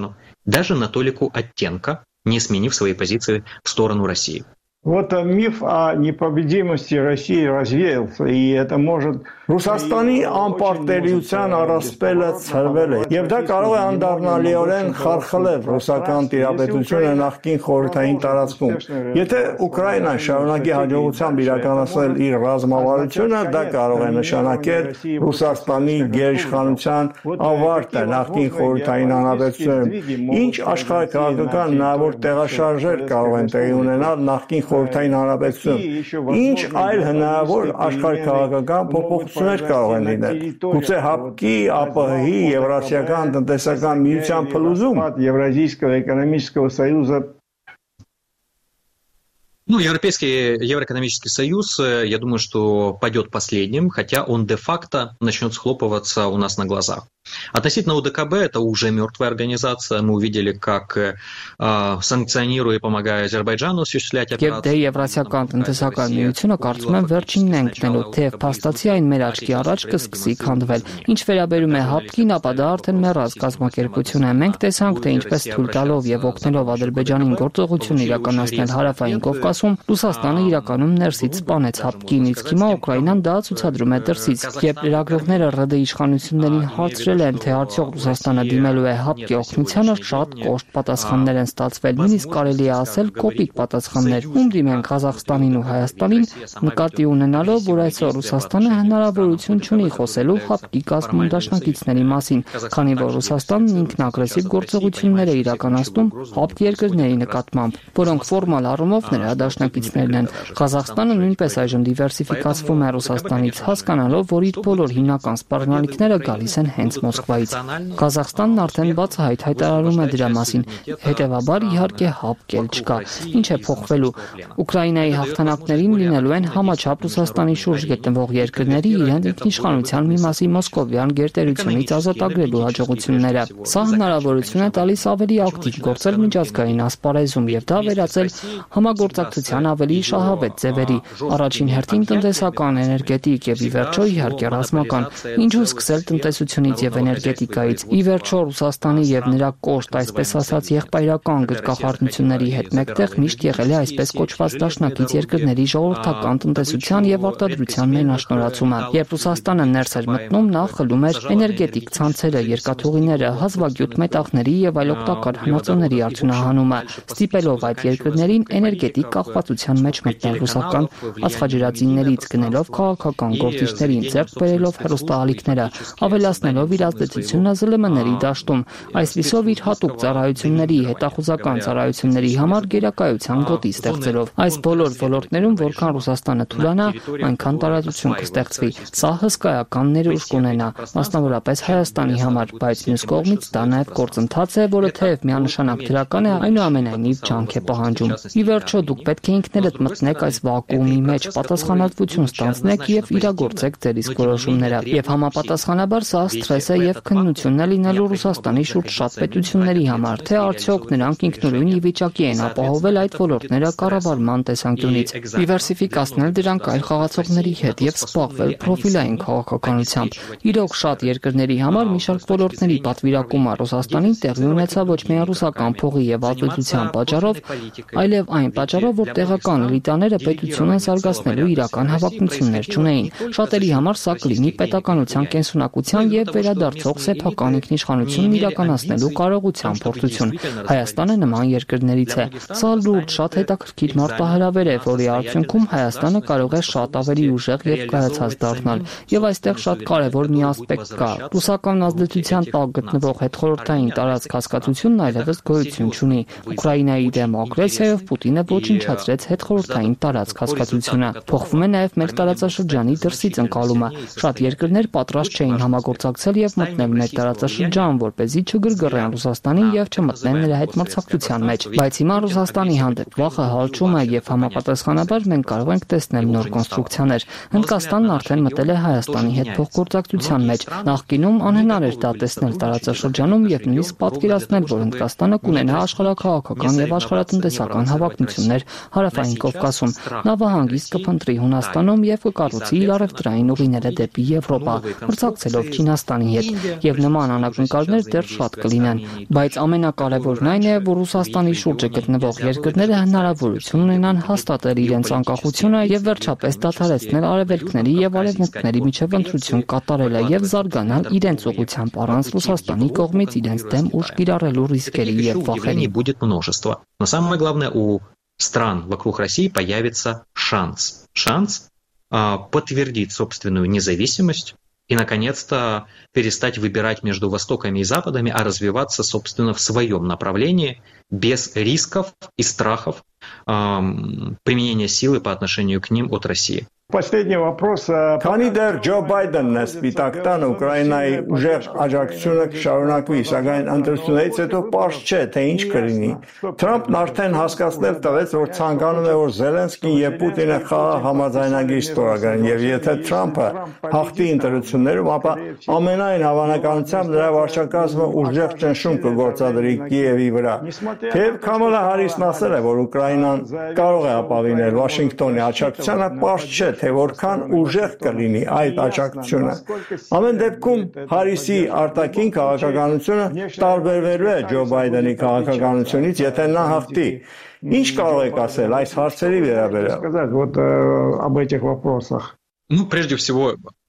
Даже на толику оттенка, не сменив своей позиции в сторону России. Вот миф о непобедимости России развеялся, и это может Ռուսաստանի անպարտելիության առասպելը ցրվել է, եւ դա կարող է անդառնալիորեն խարխլել ռուսական տիրապետությունը նախկին խորհրդային տարածքում։ Եթե Ուկրաինան շարունակի հաջողությամբ իրականացնել իր ռազմավարությունը, դա կարող է նշանակել Ռուսաստանի գերիշխանության ավարտը նախկին խորհրդային հանրապետությունում։ Ինչ աշխարհաքաղաքական հնարավոր տեղաշարժեր կարող են տեղի ունենալ նախկին խորհրդային հանրապետությունում։ Ինչ այլ հնարավոր աշխարհաքաղաքական փոփոխություններ կարող են լինել։ Գուցե ՀԱՊԿ-ի, ԱՊՀ-ի, Եվրասիական տնտեսական միության փլուզում, Евразийского экономического союза. Ну, Евроэкономический союз, я думаю, что пойдет последним, хотя он де-факто начнет схлопываться у нас на глазах. Относительно ОДКБ, это уже мертвая организация. Мы увидели, как санкционируя и помогая Азербайджану осуществлять операции. Եվրասիական տնտեսական միությունը կարծում եմ վերջինն է ընկնելու, թեև փաստացի այն մեր աչքի առաջ կսկսի քանդվել։ Ինչ վերաբերում է ՀԱՊԿ-ին, ապա դա արդեն մեռած կազմակերպություն է։ Մենք տեսանք, թե ինչպես թույլ տալով եւ օգնելով Ադրբեջանին գործողություն իրականացնել հարավային Կովկասում, Ռուսաստանը իրականում ներսից սպանեց ՀԱՊԿ-ին, իսկ հիմա Ուկրաինան դա ցուցադրում է դրսից։ Երբ լրագրողները ՌԴ իշխանություններին հարցրել հարցրել են, թե արդյոք Ռուսաստանը դիմելու է հապկի օգնությանը, շատ կոշտ պատասխաններ են ստացվել, նույնիսկ կարելի է ասել կոպիտ պատասխաններ, ում դիմեն Ղազախստանին ու Հայաստանին, նկատի ունենալով, որ այսօր Ռուսաստանը հնարավորություն չունի խոսելու հապկի կազմում դաշնակիցների մասին, քանի որ Ռուսաստանն ինքն ագրեսիվ գործողություններ է իրականացնում հապկ երկրների նկատմամբ, որոնք ֆորմալ առումով նրա դաշնակիցներն են։ Ղազախստանը նույնպես այժմ դիվերսիֆիկացվում է Ռուսաստանից, հասկանալով, որ իր բոլոր հիմնական սպառնալիքները գալիս են հենց Մոսկվայից։ Ղազախստանն արդեն բացահայտ հայտարարում է դրա մասին, հետևաբար իհարկե հապկ էլ չկա։ Ինչ է փոխվելու։ Ուկրաինայի հաղթանակներին լինելու են համաչափ Ռուսաստանի շուրջ գտնվող երկրների իրենց ինքնիշխանության մի մասի մոսկովյան գերտերությունից ազատագրելու հաջողությունները։ Սա հնարավորություն է տալիս ավելի ակտիվ գործել միջազգային ասպարեզում եւ դա վերածել համագործակցության ավելի շահավետ ձևերի, առաջին հերթին տնտեսական, էներգետիկ եւ ի վերջո իհարկե ռազմական։ Ինչու սկսել տնտեսությունից եւ էներգետիկայից։ Ի վերջո Ռուսաստանի եւ նրա կոշտ, այսպես ասած, եղբայրական գրկախառնությունների հետ մեկտեղ միշտ եղել է այսպես կոչված դաշնակից երկրների ժողովրդական տնտեսության եւ արտադրության մենաշնորհացումը։ Երբ Ռուսաստանը ներս էր մտնում, նա խլում էր էներգետիկ ցանցերը, երկաթուղիները, հազվագյուտ մետաղների եւ այլ օգտակար հնածոների արդյունահանումը, ստիպելով այդ երկրներին էներգետիկ կախվածության մեջ մտնել ռուսական ածխաջրածիններից, գնելով քաղաքական գործիչներին, ձեռք բերելով հեռուստաալիքները, ավելացնելով իր ազդեցությունը ԶԼՄ-ների դաշտում, այսպիսով իր հատուկ ծառայությունների, հետախուզական ծառայությունների համար գերակայության գոտի ստեղծելով։ Այս բոլոր ոլորտներում, որքան Ռուսաստանը թուլանա, այնքան տարածություն կստեղծվի։ Սա հսկայական ներուժ կունենա, մասնավորապես Հայաստանի համար, բայց մյուս կողմից դա նաև գործընթաց է, որը թեև միանշանակ դրական է, այնուամենայնիվ ջանք է պահանջում։ Ի վերջո դուք պետք է ինքներդ մտնեք այս վակուումի մեջ, պատասխանատվություն ստանձնեք եւ իրագործեք ձեր իսկ որոշումները։ Եվ համապատասխանաբար սա սթրես է եւ քննություն է լինելու Ռուսաստանի շուրջ շատ պետությունների համար, թե արդյոք նրանք ինքնուրույն ի վիճակի են ապահովել այդ ոլորտները կառավարման տեսանկյունից, դիվերսիֆիկացնել դրանք այլ խաղացողների հետ եւ սպառվել պրոֆիլային քաղաքականությամբ։ Իրոք շատ երկրների համար մի շարք ոլորտների պատվիրակումը Ռուսաստանին տեղի ունեցավ ոչ միայն ռուսական փողի եւ ազդեցության պատճառով, այլև այն պատճառով, որ տեղական էլիտաները պետությունն զարգացնելու իրական հավակնություններ չունեին։ Շատերի համար սա կլինի պետականության կենսունակության եւ վերադարձող սեփական ինքնիշխանությունն իրականացնելու կարողության փորձություն։ Հայաստանը նման երկրներից է։ Սա լուրջ, շատ հետաքրքիր մարտահրավեր է, որի արդյունքում Հայաստանը կարող է շատ ավելի ուժեղ եւ կայացած դառնալ։ Եվ այստեղ շատ կարեւոր մի ասպեկտ կա։ Ռուսական ազդեցության տակ գտնվող հետխորհրդային տարածք հասկացությունն այլևս գոյություն չունի։ Ուկրաինայի դեմ ագրեսիայով Պուտինը ոչնչացրեց հետխորհրդային տարածք հասկացությունը։ Փոխվում է նաեւ մեր տարածաշրջանի դրսից ընկալումը։ Շատ երկրներ պատրաստ չէին համագործակցել եւ մտնել մեր տարածաշրջան, որպեսզի չգրգռեն Ռուսաստանին եւ չմտնեն նրա հետ մրցակցության մեջ։ Բայց հիմա Ռուսաստանի հանդեպ վախը հալչում է եւ համապատասխանաբար մենք կարող ենք տեսնել նոր կոնստրուկցիաներ։ Հնդկաստանն արդեն մտել է Հայաստանի հետ փոխգործակցության մեջ։ Նախկինում անհնար էր դա տեսնել տարածաշրջանում եւ նույնիսկ պատկերացնել, որ Հնդկաստանը կունենա աշխարհաքաղաքական եւ աշխարհատնտեսական հավակնություններ Հարավային Կովկասում։ Նավահանգիստ կփնտրի Հունաստանում եւ կկառուցի իր առևտրային ուղիները դեպի Եվրոպա, մրցակցելով Չինաստանի հետ։ Եվ նման անակնկալներ դեռ շատ կլինեն, բայց ամենակարևորն այն է, որ Ռուսաստանի շուրջը գտնվող երկրները հնարավորություն ունենան հաստատել իրենց անկախությունը եւ վերջապես դադարեցնել արևելքների եւ արևմուտքների միջև ընտրություն կատարելը եւ զարգանալ իրենց ուղղությամբ առանց Ռուսաստանի կողմից իրենց դեմ ուժ կիրառելու ռիսկերի եւ վախերի։ Будет множество. Но самое главное, у стран вокруг России появится шанс. Шанс подтвердить собственную независимость и, наконец-то, перестать выбирать между Востоками и Западами, а развиваться, собственно, в своем направлении, без рисков и страхов применения силы по отношению к ним от России. Последний вопрос. Քանի դեռ Ջո Բայդենն է սպիտակ տան Ուկրաինայի ուժեղ աջակցությունը կշարունակվի, սակայն ընտրություններից հետո պարզ չէ, թե ինչ կլինի։ Թրամփն արդեն հասկացնել տվեց, որ ցանկանում է, որ Զելենսկին եւ Պուտինը խաղաղ համաձայնագիր ստորագրեն, եւ եթե Թրամփը հաղթի ընտրություններում, ապա ամենայն հավանականությամբ նրա վարչակազմը ուժեղ ճնշում կգործադրի Կիևի վրա։ Թեև Քամալա Հարիսն ասել է, որ Ուկրաինան կարող է ապավինել Վաշինգտոնի աջակցությանը, պարզ չէ, թե որքան ուժեղ կլինի այդ աջակցությունը։ Ամեն դեպքում Հարիսի արտաքին քաղաքականությունը տարբերվելու է Ջո Բայդենի քաղաքականությունից, եթե նա հաղթի։ Ինչ կարող եք ասել այս հարցերի վերաբերյալ։ Ну, прежде всего,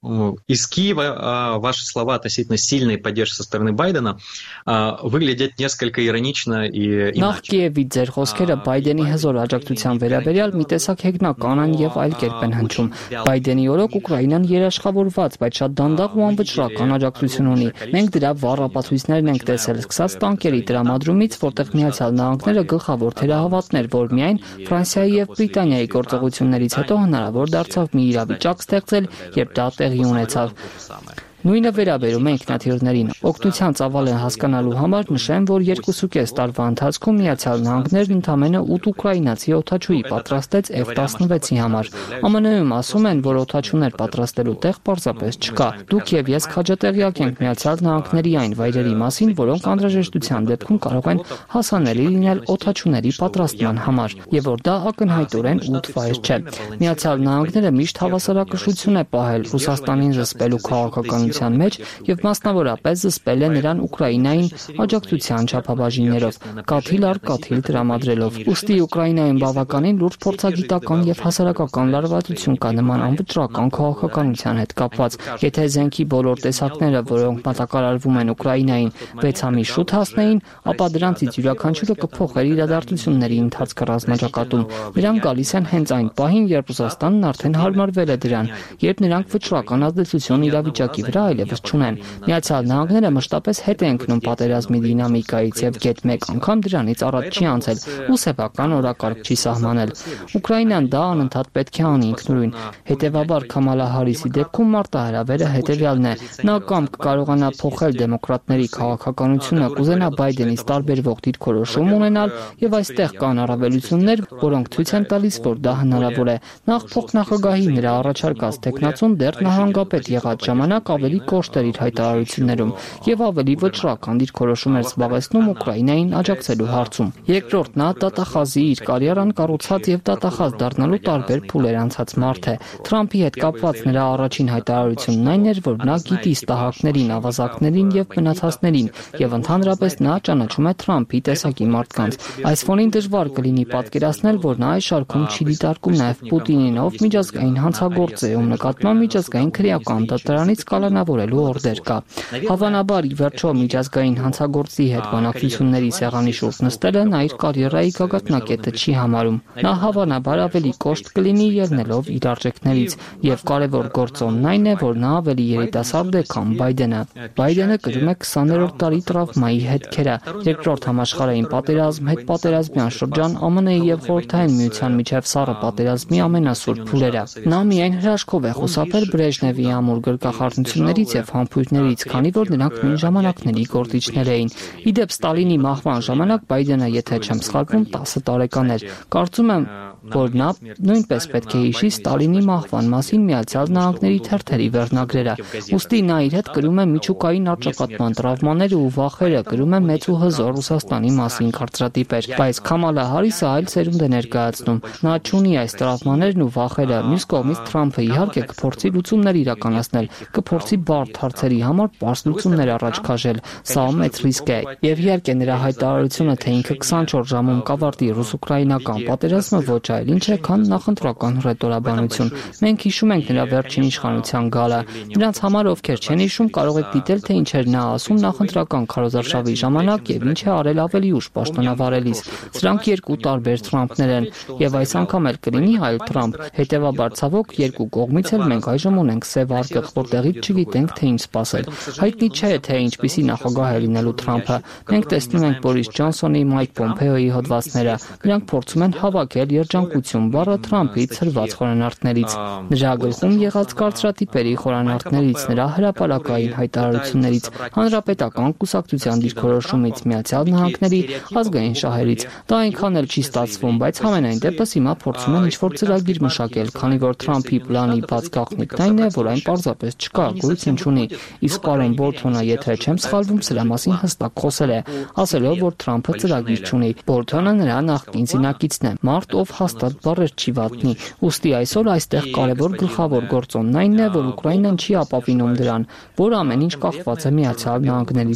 из Киева ваши слова относительно сильной поддержки со стороны Байдена выглядят несколько иронично и Նախ иначе. Կիևից ձեր խոսքերը Բայդենի հզոր աջակցության վերաբերյալ մի տեսակ հեգնական են եւ այլ կերպ են հնչում։ Բայդենի օրոք Ուկրաինան երաշխավորված, բայց շատ դանդաղ ու անվճռական աջակցություն ունի։ Մենք դրա վառ ապացույցներն ենք տեսել, սկսած տանկերի տրամադրումից, որտեղ Միացյալ Նահանգները գլխավոր թերահավատներ, որ միայն Ֆրանսիայի եւ Բրիտանիայի գործողություններից հետո հնարավոր դարձավ մի իրավիճակ ստեղծել, երբ դա տեղի ունեցավ։ Նույնը վերաբերում է ինքնաթիռներին։ Օգնության ծավալը հասկանալու համար նշեմ, որ 2.5 տարվա ընթացքում Միացյալ Նահանգներն ընդամենը 8 ուկրաինացի օդաչուի պատրաստեց F-16-ի համար։ ԱՄՆ-ում ասում են, որ օդաչուներ պատրաստելու տեղ պարզապես չկա։ Դուք եւ ես քաջատեղյակ ենք Միացյալ Նահանգների այն վայրերի մասին, որոնք անհրաժեշտության դեպքում կարող են հասանելի լինել օդաչուների պատրաստման համար, եւ որ դա ակնհայտորեն 8 վայր չէ։ Միացյալ Նահանգները միշտ հավասարակշռություն է պահել Ռուսաստանին զսպելու քաղաքականության մեջ եւ մասնավորապես զսպել է նրան Ուկրաինային աջակցության չափաբաժիններով, կաթիլ առ կաթիլ տրամադրելով։ Ուստի Ուկրաինայում բավականին լուրջ փորձագիտական եւ հասարակական լարվածություն կա նման անվճռական քաղաքականության հետ կապված։ Եթե զենքի բոլոր տեսակները, որոնք մատակարարվում են Ուկրաինային, 6 ամիս շուտ հասնեին, ապա դրանցից յուրաքանչյուրը կփոխեր իրադարձությունների ընթացքը ռազմաճակատում։ Նրանք գալիս են հենց այն պահին, երբ Ռուսաստանն արդեն հարմարվել է դրան, երբ նրանք վճռական ազդեցություն իրավիճակի վրա այլևս չունեն։ Միացյալ Նահանգները մշտապես հետ է ընկնում պատերազմի դինամիկայից եւ գեթ մեկ անգամ դրանից առաջ չի անցել ու սեփական օրակարգ չի սահմանել։ Ուկրաինան դա անընդհատ պետք է անի ինքնուրույն։ Հետևաբար Քամալա Հարիսի դեպքում մարտահրավերը հետևյալն է. նա կամ կկարողանա փոխել դեմոկրատների քաղաքականությունը, կուզենա Բայդենից տարբերվող դիրքորոշում ունենալ եւ այստեղ կան առավելություններ, որոնք ցույց են տալիս, որ դա հնարավոր է։ Նախ փոխնախագահի նրա առաջարկած տեխնացուն դեռ նահանգապետ եղած ժամանակ ավելի կոշտ էր իր հայտարարություններում եւ ավելի վճռական դիրքորոշում էր զբաղեցնում Ուկրաինային աջակցելու հարցում։ Երկրորդ, նա դատախազի իր կարիերան կառուցած եւ դատախազ դառնալու տարբեր փուլեր անցած մարդ է։ Թրամփի հետ կապված նրա առաջին հայտարարությունն այն էր, որ նա գիտի ստահակներին, ավազակներին եւ մնացածներին եւ ընդհանրապես նա ճանաչում է Թրամփի տեսակի մարդկանց։ Այս ֆոնին դժվար կլինի պատկերացնել, որ նա այս շարքում չի դիտարկում նաեւ Պուտինին, ով միջազգային հանցագործ է, ում նկատմամբ միջազգային քրեական դատարանից կալանավորելու օրդեր կա։ Հավանաբար ի վերջո միջազգային հանցագործի հետ բանակցությունների սեղանի շուրջ նստելը նա իր կարիերայի գագաթնակետը չի համարում։ Նա հավանաբար ավելի կոշտ կլինի ելնելով իր արժեքներից եւ կարևոր գործոնն այն է, որ նա ավելի երիտասարդ է, քան Բայդենը։ Բայդենը կրում է 20-րդ տարի տրավմայի հետքերը, երկրորդ համաշխարհային պատերազմ, հետպատերազմյան շրջան, ԱՄՆ-ի եւ Խորհրդային Միության միջև սառը պատերազմի ամենասուր փուլերը։ Նա միայն հրաշքով է խուսափել Բրեժնևի ամուր գրկախառնություններից եւ համբույրներից, քանի որ նրանք նույն ժամանակների գործիչներ էին։ Իդեպ Ստալինի մահվան ժամանակ Բայդենը, եթե չեմ սխալվում, 10 տարեկան էր։ Կարծում եմ, որ նա նույնպես պետք է հիշի Ստալինի մահվան մասին Միացյալ Նահանգների թերթերի վերնագրերը։ Ուստի նա իր հետ կրում է միջուկային առճակատման տրավմաները ու վախերը, կրում է մեծ ու հզոր Ռուսաստանի մասին կարծրատիպեր, բայց Քամալա Հարիսը այլ սերունդ է ներկայացնում։ Նա չունի այս տրավմաներն ու վախերը։ Մյուս կողմից Թրամփը իհարկե կփորձի լուծումներ իրականացնել, կփորձի բարդ հարցերի համար պարզ լուծումներ առաջ քաշել։ Սա մեծ ռիսկ է։ Եվ իհարկե նրա հայտարարությունը, թե ինքը 24 ժամում կավարտի ռուս-ուկրաինական պատերազմը, ոչ այլ ինչ է, քան նախընտրական հռետորաբանություն։ Մենք հիշում ենք նրա վերջին իշխանության գալը։ Նրանց համար, ովքեր չեն հիշում, կարող եք դիտել, թե ինչ էր նա ասում նախընտրական քարոզարշավի ժամանակ եւ ինչ է արել ավելի ուշ պաշտոնավարելիս։ Սրանք երկու տարբեր Թրամփներ են եւ այս անգամ էլ կլինի այլ Թրամփ։ Հետեւաբար ցավոք երկու կողմից էլ մենք այժմ ունենք սև արկղ, որտեղից չգիտենք, թե ինչ սպասել։ Հայտնի չէ, թե ինչպիսի նախագահ է լինելու Թրամփը։ Մենք տեսնում ենք Բորիս Ջոնսոնի, Մայք Պոմպեոյի հոդվածները։ Նրանք փորձում են հավաքել երջանկություն բառը Թրամփի ցրված խորանարդներից, նրա գլխում եղած կարծրատիպերի խորանարդներից, նրա հրապարակային հայտարարություններից, հանրապետական կուսակցության դիրքորոշումից, Միացյալ Նահանգների ազգային շահերից։ Դա այնքան էլ չի ստացվում, բայց համենայն դեպս հիմա փորձում են ինչ-որ ծրագիր մշակել, քանի որ Թրամփի պլանի բաց գաղտնիքն այն է, որ այն պարզապես չկա, գույություն չունի։ Իսկ պարոն Բոլթոնը, եթե չեմ սխալվում, սրա մասին հստակ խոսել է, ասելով, որ Թրամփը ծրագիր չունի։ Բոլթոնը նրա նախկին զինակիցն է, մարդ, ով հաստատ բառեր չի վատնի։ Ուստի այսօր այստեղ կարևոր գլխավոր գործոնն այն է, որ Ուկրաինան չի ապավինում դրան, որ ամեն ինչ կախված է Միացյալ Նահանգներից։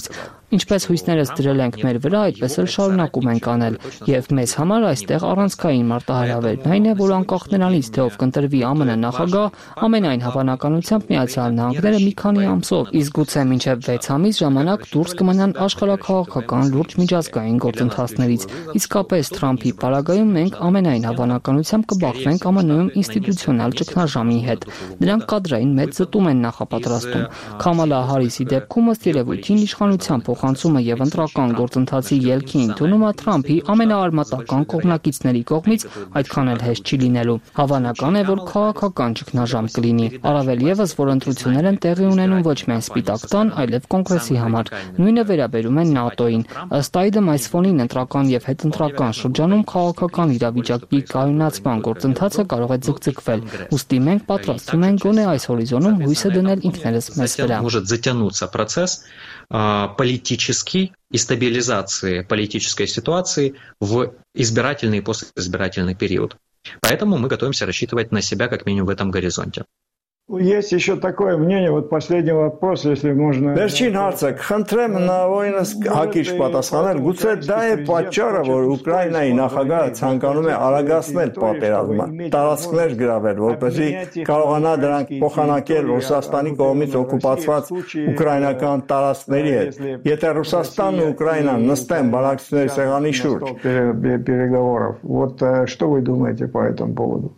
Ինչպես հույսներս դրել ենք մեր վրա, այդպես էլ շարունակում ենք անել, եւ մեզ համար այստեղ առանցքային մարտահրավերն այն է, որ անկախ նրանից, թե ով կընտրվի ԱՄՆ նախագահ, ամենայն հավանականությամբ Միացյալ Նահանգները մի քանի ամսով, իսկ գուցե մինչև 6 ամիս ժամանակ դուրս կմնան աշխարհաքաղաքական լուրջ միջազգային գործընթացներից։ Իսկապես Թրամփի պարագայում մենք ամենայն հավանականությամբ կբախվենք ԱՄՆ-ում ինստիտուցիոնալ ճգնաժամի հետ։ Նրանք կադրային մեծ զտում են նախապատրաստում։ Քամալա Հարիսի դեպքում ըստ երևույթին իշխանության փոխանցումը եւ ընտրական գործընթացի ելքի ընդունումը Թրամփի ամենաարմատական կողմնակիցների կողմից այդքան էլ հեշտ չի լինելու։ Հավանական է, որ քաղաքական ճգնաժամ կլինի։ Առավել եւս, որ ընտրություններ են տեղի ունենում ոչ միայն Սպիտակ տան, այլև Կոնգրեսի համար։ Նույնը վերաբերում է ՆԱՏՕ-ին։ Ըստ այդմ այս ֆոնին ընտրական եւ հետընտրական շրջանում քաղաքական իրավիճակի կայունացման գործընթացը կարող է ձգձգվել։ Ուստի մենք պատրաստվում ենք գոնե այս հորիզոնում հույսը դնել ինքներս մեզ վրա։ Может затянуться процесс политический и стабилизации политической ситуации в избирательный и постизбирательный период. Поэтому мы готовимся рассчитывать на себя как минимум в этом горизонте. Есть еще такое мнение, вот последний вопрос, если можно. Վերջին հարցը, խնդրեմ հնարավորինս հակիրճ պատասխանել, գուցե դա է պատճառը, որ Ուկրաինայի նախագահը ցանկանում է արագացնել պատերազմը, տարածքներ գրավել, որպեսզի կարողանա դրանք փոխանակել Ռուսաստանի կողմից օկուպացված ուկրաինական տարածքների հետ։ Եթե Ռուսաստանն ու Ուկրաինան նստեն բանակցությունների սեղանի շուրջ, переговоров. Вот что вы думаете по этому поводу?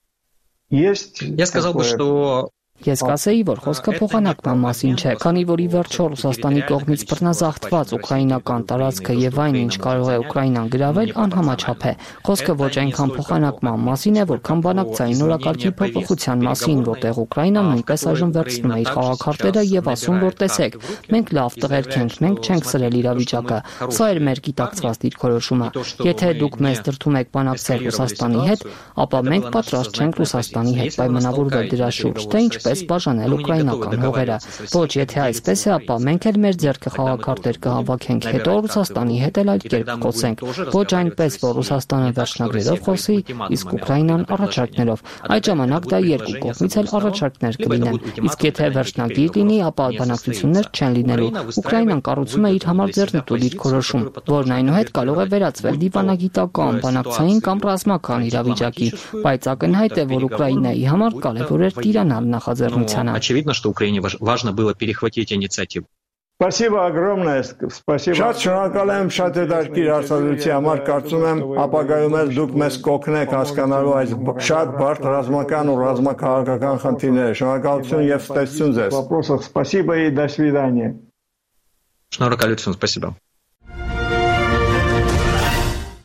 Есть. Я сказал бы, что Ես կասեի, որ խոսքը փոխանակման մասին չէ, քանի որ ի վերջո Ռուսաստանի կողմից բռնազավթված ուկրաինական տարածքը եւ այն, ինչ կարող է Ուկրաինան գրավել, անհամաչափ է։ Խոսքը ոչ այնքան փոխանակման մասին է, որքան բանակցային օրակարգի փոփոխության մասին, որտեղ Ուկրաինան նույնպես այժմ վերցնում է իր խաղաքարտերը եւ ասում, որ տեսեք, մենք լավ տղերք ենք, մենք չենք սրել իրավիճակը։ Սա էր մեր գիտակցված դիրքորոշումը։ Եթե դուք մեզ դրդում եք բանակցել Ռուսաստանի հետ, ապա մենք պատրաստ չենք Ռուսաստանի հետ պայմանավորվել դրա շուրջ, թե ինչպես բաժանել ուկրաինական հողերը։ Ոչ, եթե այսպես է, ապա մենք էլ մեր ձեռքը խաղաքարտեր կհավաքենք, հետո Ռուսաստանի հետ էլ այդ կերպ խոսենք։ Ոչ այնպես, որ Ռուսաստանը վերջնագրերով խոսի, իսկ Ուկրաինան առաջարկներով։ Այդ ժամանակ դա երկու կողմից էլ առաջարկներ կլինեն։ Իսկ եթե վերջնագիր լինի, ապա բանակցություններ չեն լինելու։ Ուկրաինան կառուցում է իր համար ձեռնտու դիրքորոշում, որն այնուհետ կարող է վերածվել դիվանագիտական, բանակցային կամ ռազմական իրավիճակի, բայց ակնհայտ է, որ Ուկրաինայի համար կարևոր էր տիրանալ նախաձեռնությանը։ Очевидно, что Украине важно было перехватить инициативу. Спасибо огромное. Спасибо. Շատ շնորհակալ եմ շատ հետաքրքիր հարցազրույցի համար, կարծում եմ ապագայում էլ դուք մեզ կօգնեք հասկանալու այս շատ բարդ ռազմական ու ռազմաքաղաքական խնդիրները։ Շնորհակալություն եւ ստեցություն ձեզ։ Вопросов спасибо и до свидания. Շնորհակալություն, спасибо.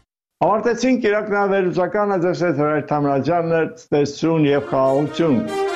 Ավարտեցինք իրականավերլուծականը, ձեզ հետ Հրայր Թամրաջյանն էր, ստեցություն եւ խաղաղություն։